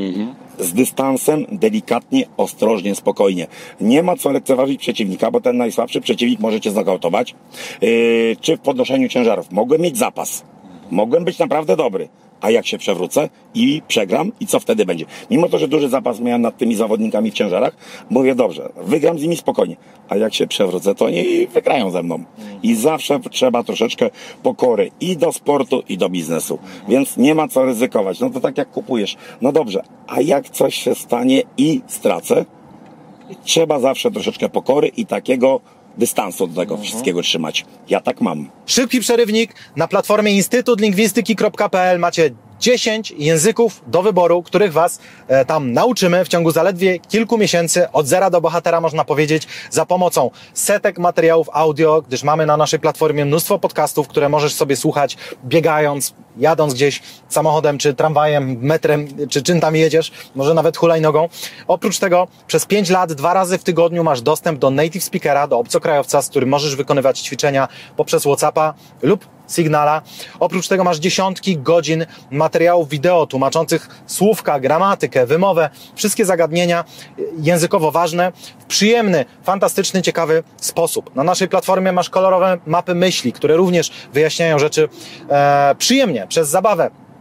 Z dystansem, delikatnie, ostrożnie, spokojnie. Nie ma co lekceważyć przeciwnika, bo ten najsłabszy przeciwnik może cię znokautować. Czy w podnoszeniu ciężarów. Mogłem mieć zapas. Mogłem być naprawdę dobry. A jak się przewrócę i przegram, i co wtedy będzie? Mimo to, że duży zapas miałem nad tymi zawodnikami w ciężarach, mówię, dobrze, wygram z nimi spokojnie. A jak się przewrócę, to oni wygrają ze mną. I zawsze trzeba troszeczkę pokory i do sportu, i do biznesu. Więc nie ma co ryzykować. No to tak jak kupujesz. No dobrze, a jak coś się stanie i stracę? Trzeba zawsze troszeczkę pokory i takiego dystansu do tego wszystkiego trzymać. Ja tak mam. Szybki przerywnik. Na platformie instytutlingwistyki.pl macie 10 języków do wyboru, których Was tam nauczymy w ciągu zaledwie kilku miesięcy, od zera do bohatera można powiedzieć, za pomocą setek materiałów audio, gdyż mamy na naszej platformie mnóstwo podcastów, które możesz sobie słuchać biegając, jadąc gdzieś samochodem, czy tramwajem, metrem, czy czym tam jedziesz, może nawet hulajnogą. Oprócz tego przez 5 lat, 2 razy w tygodniu masz dostęp do native speakera, do obcokrajowca, z którym możesz wykonywać ćwiczenia poprzez WhatsAppa lub Signala. Oprócz tego masz dziesiątki godzin materiałów wideo tłumaczących słówka, gramatykę, wymowę, wszystkie zagadnienia językowo ważne w przyjemny, fantastyczny, ciekawy sposób. Na naszej platformie masz kolorowe mapy myśli, które również wyjaśniają rzeczy przyjemnie, przez zabawę.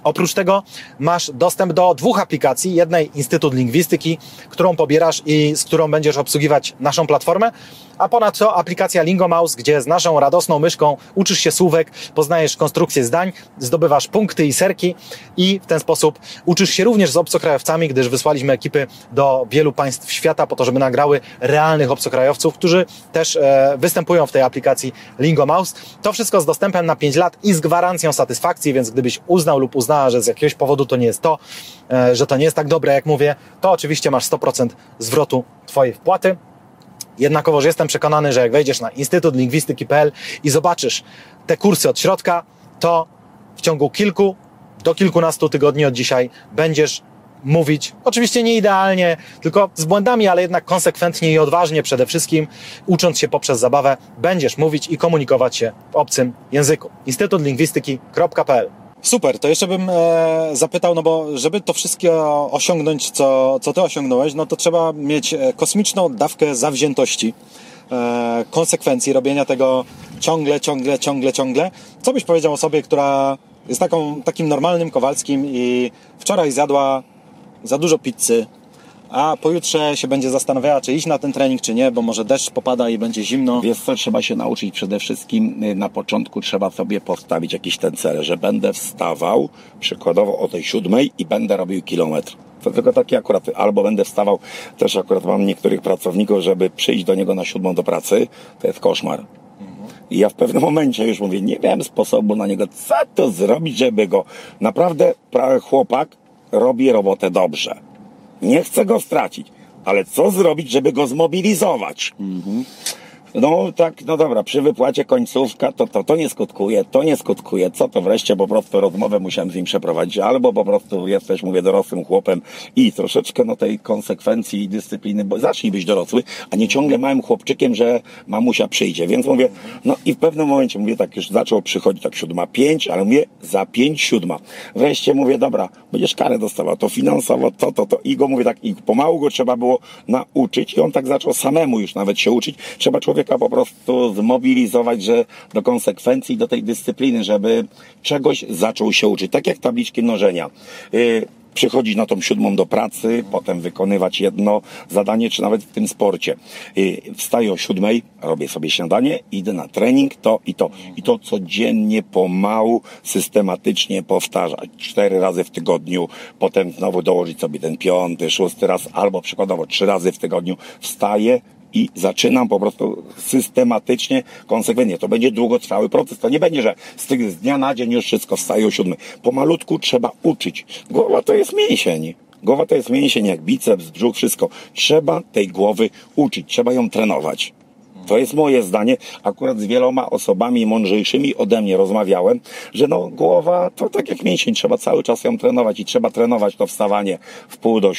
Oprócz tego masz dostęp do 2 aplikacji. Jednej Instytut Lingwistyki, którą pobierasz i z którą będziesz obsługiwać naszą platformę, a ponadto aplikacja Lingomouse, gdzie z naszą radosną myszką uczysz się słówek, poznajesz konstrukcję zdań, zdobywasz punkty i serki i w ten sposób uczysz się również z obcokrajowcami, gdyż wysłaliśmy ekipy do wielu państw świata po to, żeby nagrały realnych obcokrajowców, którzy też występują w tej aplikacji Lingomouse. To wszystko z dostępem na 5 lat i z gwarancją satysfakcji, więc gdybyś uznał lub uznała, że z jakiegoś powodu to nie jest to, że to nie jest tak dobre, jak mówię, to oczywiście masz 100% zwrotu Twojej wpłaty. Jednakowoż jestem przekonany, że jak wejdziesz na instytutlingwistyki.pl i zobaczysz te kursy od środka, to w ciągu kilku do kilkunastu tygodni od dzisiaj będziesz mówić, oczywiście nie idealnie, tylko z błędami, ale jednak konsekwentnie i odważnie przede wszystkim, ucząc się poprzez zabawę, będziesz mówić i komunikować się w obcym języku. instytutlingwistyki.pl. Super, to jeszcze bym zapytał, no bo żeby to wszystko osiągnąć, co ty osiągnąłeś, no to trzeba mieć kosmiczną dawkę zawziętości, konsekwencji, robienia tego ciągle. Co byś powiedział osobie, która jest takim normalnym Kowalskim i wczoraj zjadła za dużo pizzy, a pojutrze się będzie zastanawiała, czy iść na ten trening, czy nie, bo może deszcz popada i będzie zimno. Wiesz co, trzeba się nauczyć przede wszystkim, na początku trzeba sobie postawić jakiś ten cel, że będę wstawał przykładowo o tej 7 i będę robił kilometr. To tylko taki akurat, albo będę wstawał, też akurat mam niektórych pracowników, żeby przyjść do niego na 7 do pracy, to jest koszmar. I ja w pewnym momencie już mówię, nie miałem sposobu na niego, co to zrobić, żeby go, naprawdę chłopak robi robotę dobrze. Nie chcę go stracić, ale co zrobić, żeby go zmobilizować? No tak, no dobra, przy wypłacie końcówka to nie skutkuje, co to wreszcie po prostu rozmowę musiałem z nim przeprowadzić, albo po prostu jesteś, mówię, dorosłym chłopem i troszeczkę tej konsekwencji i dyscypliny, bo zacznij być dorosły, a nie ciągle małym chłopczykiem, że mamusia przyjdzie, więc mówię, no i w pewnym momencie, mówię, tak już zaczął przychodzić tak 7:05, ale mówię, za 5:07. Wreszcie mówię, dobra, będziesz karę dostawał, to finansowo, to i go mówię tak, i pomału go trzeba było nauczyć i on tak zaczął samemu już nawet się uczyć, trzeba człowieka po prostu zmobilizować, że do konsekwencji, do tej dyscypliny, żeby czegoś zaczął się uczyć. Tak jak tabliczki mnożenia. Przychodzić na tą 7 do pracy, potem wykonywać jedno zadanie, czy nawet w tym sporcie. Wstaję o 7, robię sobie śniadanie, idę na trening, to i to. I to codziennie, pomału, systematycznie powtarzać. 4 razy w tygodniu, potem znowu dołożyć sobie ten 5., 6 raz, albo przykładowo 3 razy w tygodniu wstaję, i zaczynam po prostu systematycznie, konsekwentnie. To będzie długotrwały proces. To nie będzie, że z dnia na dzień już wszystko wstaje o 7. Pomalutku trzeba uczyć. Głowa to jest mięsień. Głowa to jest mięsień, jak biceps, brzuch, wszystko. Trzeba tej głowy uczyć. Trzeba ją trenować. To jest moje zdanie. Akurat z wieloma osobami mądrzejszymi ode mnie rozmawiałem, że głowa to tak jak mięsień. Trzeba cały czas ją trenować i trzeba trenować to wstawanie w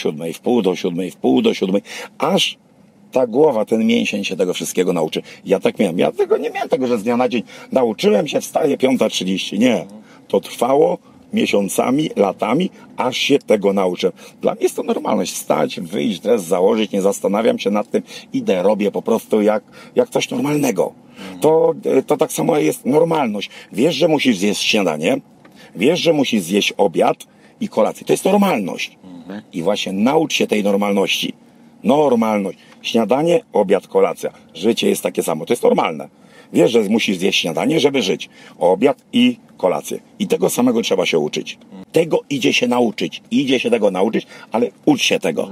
6:30, aż ta głowa, ten mięsień się tego wszystkiego nauczy. Ja tak miałem. Ja tego nie miałem, że z dnia na dzień nauczyłem się, wstaję 5:30. Nie. To trwało miesiącami, latami, aż się tego nauczę. Dla mnie jest to normalność. Wstać, wyjść, dres założyć, nie zastanawiam się nad tym. Idę, robię po prostu jak coś normalnego. To tak samo jest normalność. Wiesz, że musisz zjeść śniadanie, wiesz, że musisz zjeść obiad i kolację. To jest normalność. I właśnie naucz się tej normalności. Normalność. Śniadanie, obiad, kolacja. Życie jest takie samo. To jest normalne. Wiesz, że musisz zjeść śniadanie, żeby żyć. Obiad i kolację. I tego samego trzeba się uczyć. Tego idzie się nauczyć. Idzie się tego nauczyć, ale ucz się tego.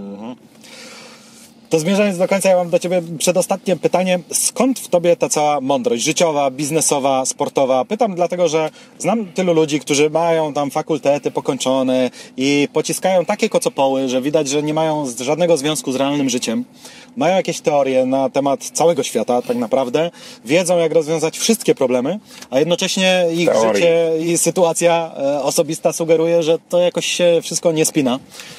To zmierzając do końca, ja mam do Ciebie przedostatnie pytanie. Skąd w Tobie ta cała mądrość życiowa, biznesowa, sportowa? Pytam dlatego, że znam tylu ludzi, którzy mają tam fakultety pokończone i pociskają takie kocopoły, że widać, że nie mają żadnego związku z realnym życiem. Mają jakieś teorie na temat całego świata tak naprawdę. Wiedzą, jak rozwiązać wszystkie problemy, a jednocześnie ich życie i sytuacja osobista sugeruje, że to jakoś się wszystko nie spina.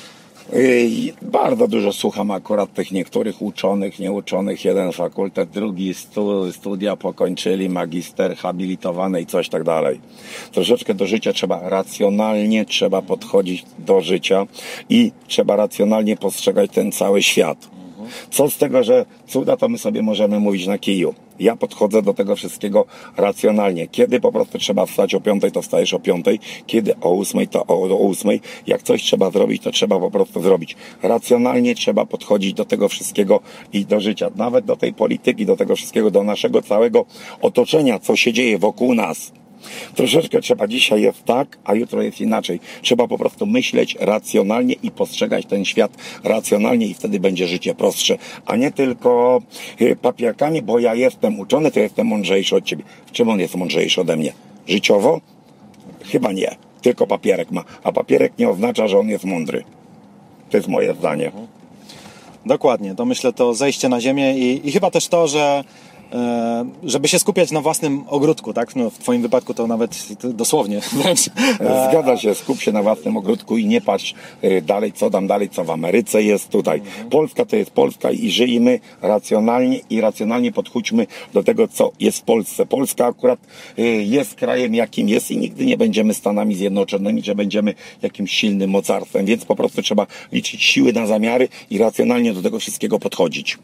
Bardzo dużo słucham akurat tych niektórych uczonych, nieuczonych, jeden fakultet, drugi studia pokończyli, magister, habilitowany i coś tak dalej. Troszeczkę do życia trzeba podchodzić do życia i trzeba racjonalnie postrzegać ten cały świat. Co z tego, że cuda to my sobie możemy mówić na kiju. Ja podchodzę do tego wszystkiego racjonalnie. Kiedy po prostu trzeba wstać o 5, to wstajesz o 5. Kiedy o 8, to o 8. Jak coś trzeba zrobić, to trzeba po prostu zrobić. Racjonalnie trzeba podchodzić do tego wszystkiego i do życia. Nawet do tej polityki, do tego wszystkiego, do naszego całego otoczenia, co się dzieje wokół nas. Troszeczkę trzeba, dzisiaj jest tak, a jutro jest inaczej. Trzeba po prostu myśleć racjonalnie i postrzegać ten świat racjonalnie i wtedy będzie życie prostsze. A nie tylko papierkami, bo ja jestem uczony, to jestem mądrzejszy od ciebie. W czym on jest mądrzejszy ode mnie? Życiowo? Chyba nie. Tylko papierek ma. A papierek nie oznacza, że on jest mądry. To jest moje zdanie. Dokładnie. To myślę to zejście na ziemię i chyba też to, że żeby się skupiać na własnym ogródku, tak? No, w twoim wypadku to nawet dosłownie wręcz. Zgadza się, skup się na własnym ogródku i nie patrz dalej, co w Ameryce jest tutaj. Polska to jest Polska i żyjmy racjonalnie i racjonalnie podchodźmy do tego, co jest w Polsce. Polska akurat jest krajem, jakim jest i nigdy nie będziemy Stanami Zjednoczonymi, że będziemy jakimś silnym mocarstwem, więc po prostu trzeba liczyć siły na zamiary i racjonalnie do tego wszystkiego podchodzić.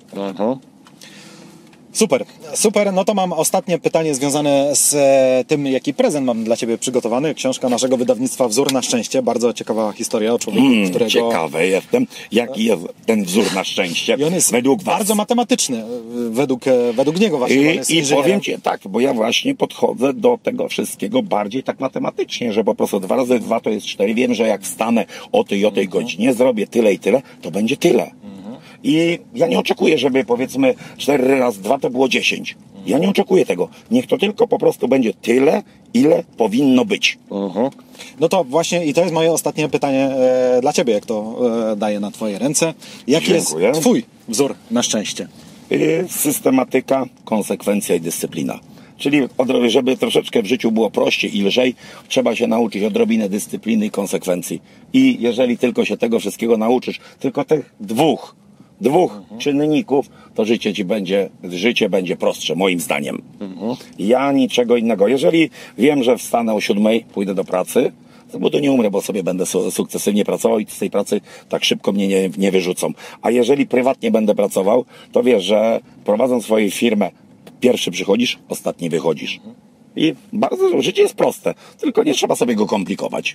Super. No to mam ostatnie pytanie związane z tym, jaki prezent mam dla ciebie przygotowany. Książka naszego wydawnictwa Wzór na szczęście. Bardzo ciekawa historia o człowieku, którego... Ciekawy jestem. Jaki jest ten wzór na szczęście? I on jest według was? bardzo matematyczny. Według niego właśnie. I powiem ci tak, bo ja właśnie podchodzę do tego wszystkiego bardziej tak matematycznie, że po prostu 2 razy 2 to jest 4. Wiem, że jak wstanę o tej i o tej godzinie, zrobię tyle i tyle, to będzie tyle. I ja nie oczekuję, żeby powiedzmy 4 razy 2 to było 10. Ja nie oczekuję tego. Niech to tylko po prostu będzie tyle, ile powinno być. No to właśnie i to jest moje ostatnie pytanie dla ciebie, jak to daję na twoje ręce. Jaki jest twój wzór na szczęście? Systematyka, konsekwencja i dyscyplina. Czyli żeby troszeczkę w życiu było prościej i lżej, trzeba się nauczyć odrobinę dyscypliny i konsekwencji. I jeżeli tylko się tego wszystkiego nauczysz, tylko tych dwóch czynników, to życie będzie prostsze, moim zdaniem. Ja niczego innego. Jeżeli wiem, że wstanę o 7, pójdę do pracy, bo to nie umrę, bo sobie będę sukcesywnie pracował i z tej pracy tak szybko mnie nie wyrzucą. A jeżeli prywatnie będę pracował, to wiesz, że prowadząc swoją firmę, pierwszy przychodzisz, ostatni wychodzisz. I bardzo życie jest proste, tylko nie trzeba sobie go komplikować.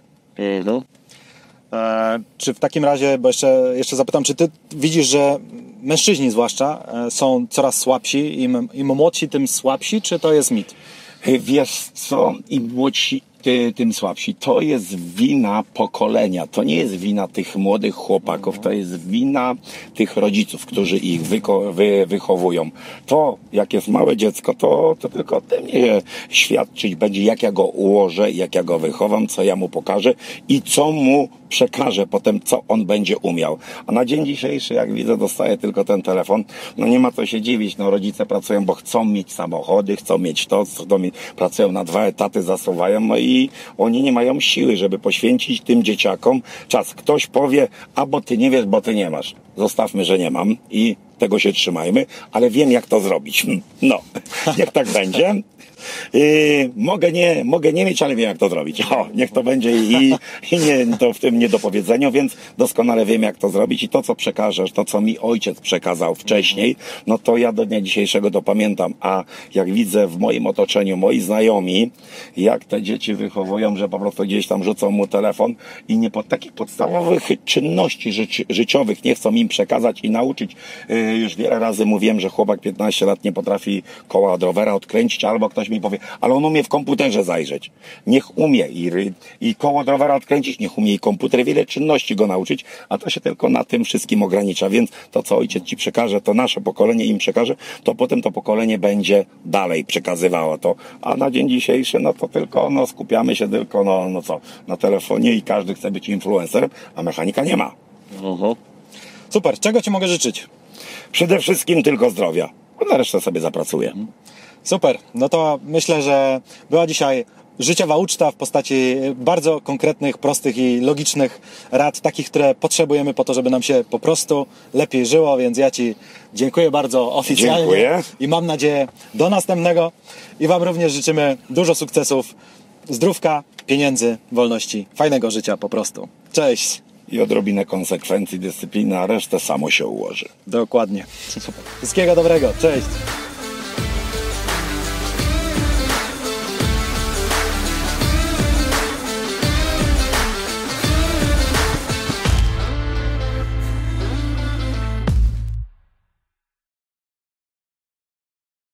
Czy w takim razie, bo jeszcze zapytam, czy ty widzisz, że mężczyźni zwłaszcza są coraz słabsi, im młodsi, tym słabsi, czy to jest mit? Wiesz co, im młodsi, tym słabsi. To jest wina pokolenia. To nie jest wina tych młodych chłopaków. To jest wina tych rodziców, którzy ich wychowują. To, jak jest małe dziecko, to tylko ode mnie świadczyć będzie, jak ja go ułożę, jak ja go wychowam, co ja mu pokażę i co mu przekażę potem, co on będzie umiał. A na dzień dzisiejszy, jak widzę, dostaję tylko ten telefon. No nie ma co się dziwić. No rodzice pracują, bo chcą mieć samochody, chcą mieć to, pracują na 2 etaty, zasuwają, no i oni nie mają siły, żeby poświęcić tym dzieciakom czas. Ktoś powie, a bo ty nie wiesz, bo ty nie masz. Zostawmy, że nie mam i tego się trzymajmy, ale wiem, jak to zrobić. No, niech tak będzie. Mogę nie mieć, ale wiem, jak to zrobić. Niech to będzie i nie, to w tym niedopowiedzeniu, więc doskonale wiem, jak to zrobić i to, co przekażesz, to, co mi ojciec przekazał wcześniej, no to ja do dnia dzisiejszego to pamiętam. A jak widzę w moim otoczeniu, moi znajomi, jak te dzieci wychowują, że po prostu gdzieś tam rzucą mu telefon i nie pod takich podstawowych czynności życiowych nie chcą im przekazać i nauczyć. Już wiele razy mówiłem, że chłopak 15 lat nie potrafi koła od rowera odkręcić, albo ktoś mi powie, ale on umie w komputerze zajrzeć. Niech umie i koło od rowera odkręcić, niech umie i komputer, wiele czynności go nauczyć, a to się tylko na tym wszystkim ogranicza, więc to, co ojciec ci przekaże, to nasze pokolenie im przekaże, to potem to pokolenie będzie dalej przekazywało to, a na dzień dzisiejszy, no to tylko, skupiamy się tylko, na telefonie i każdy chce być influencerem, a mechanika nie ma. Super, czego ci mogę życzyć? Przede wszystkim tylko zdrowia, bo na resztę sobie zapracuję. Super, no to myślę, że była dzisiaj życiowa uczta w postaci bardzo konkretnych, prostych i logicznych rad, takich, które potrzebujemy po to, żeby nam się po prostu lepiej żyło, więc ja ci dziękuję bardzo oficjalnie. Dziękuję. I mam nadzieję do następnego i wam również życzymy dużo sukcesów, zdrówka, pieniędzy, wolności, fajnego życia po prostu. Cześć! I odrobinę konsekwencji, dyscypliny, a resztę samo się ułoży. Dokładnie. Wszystkiego dobrego. Cześć!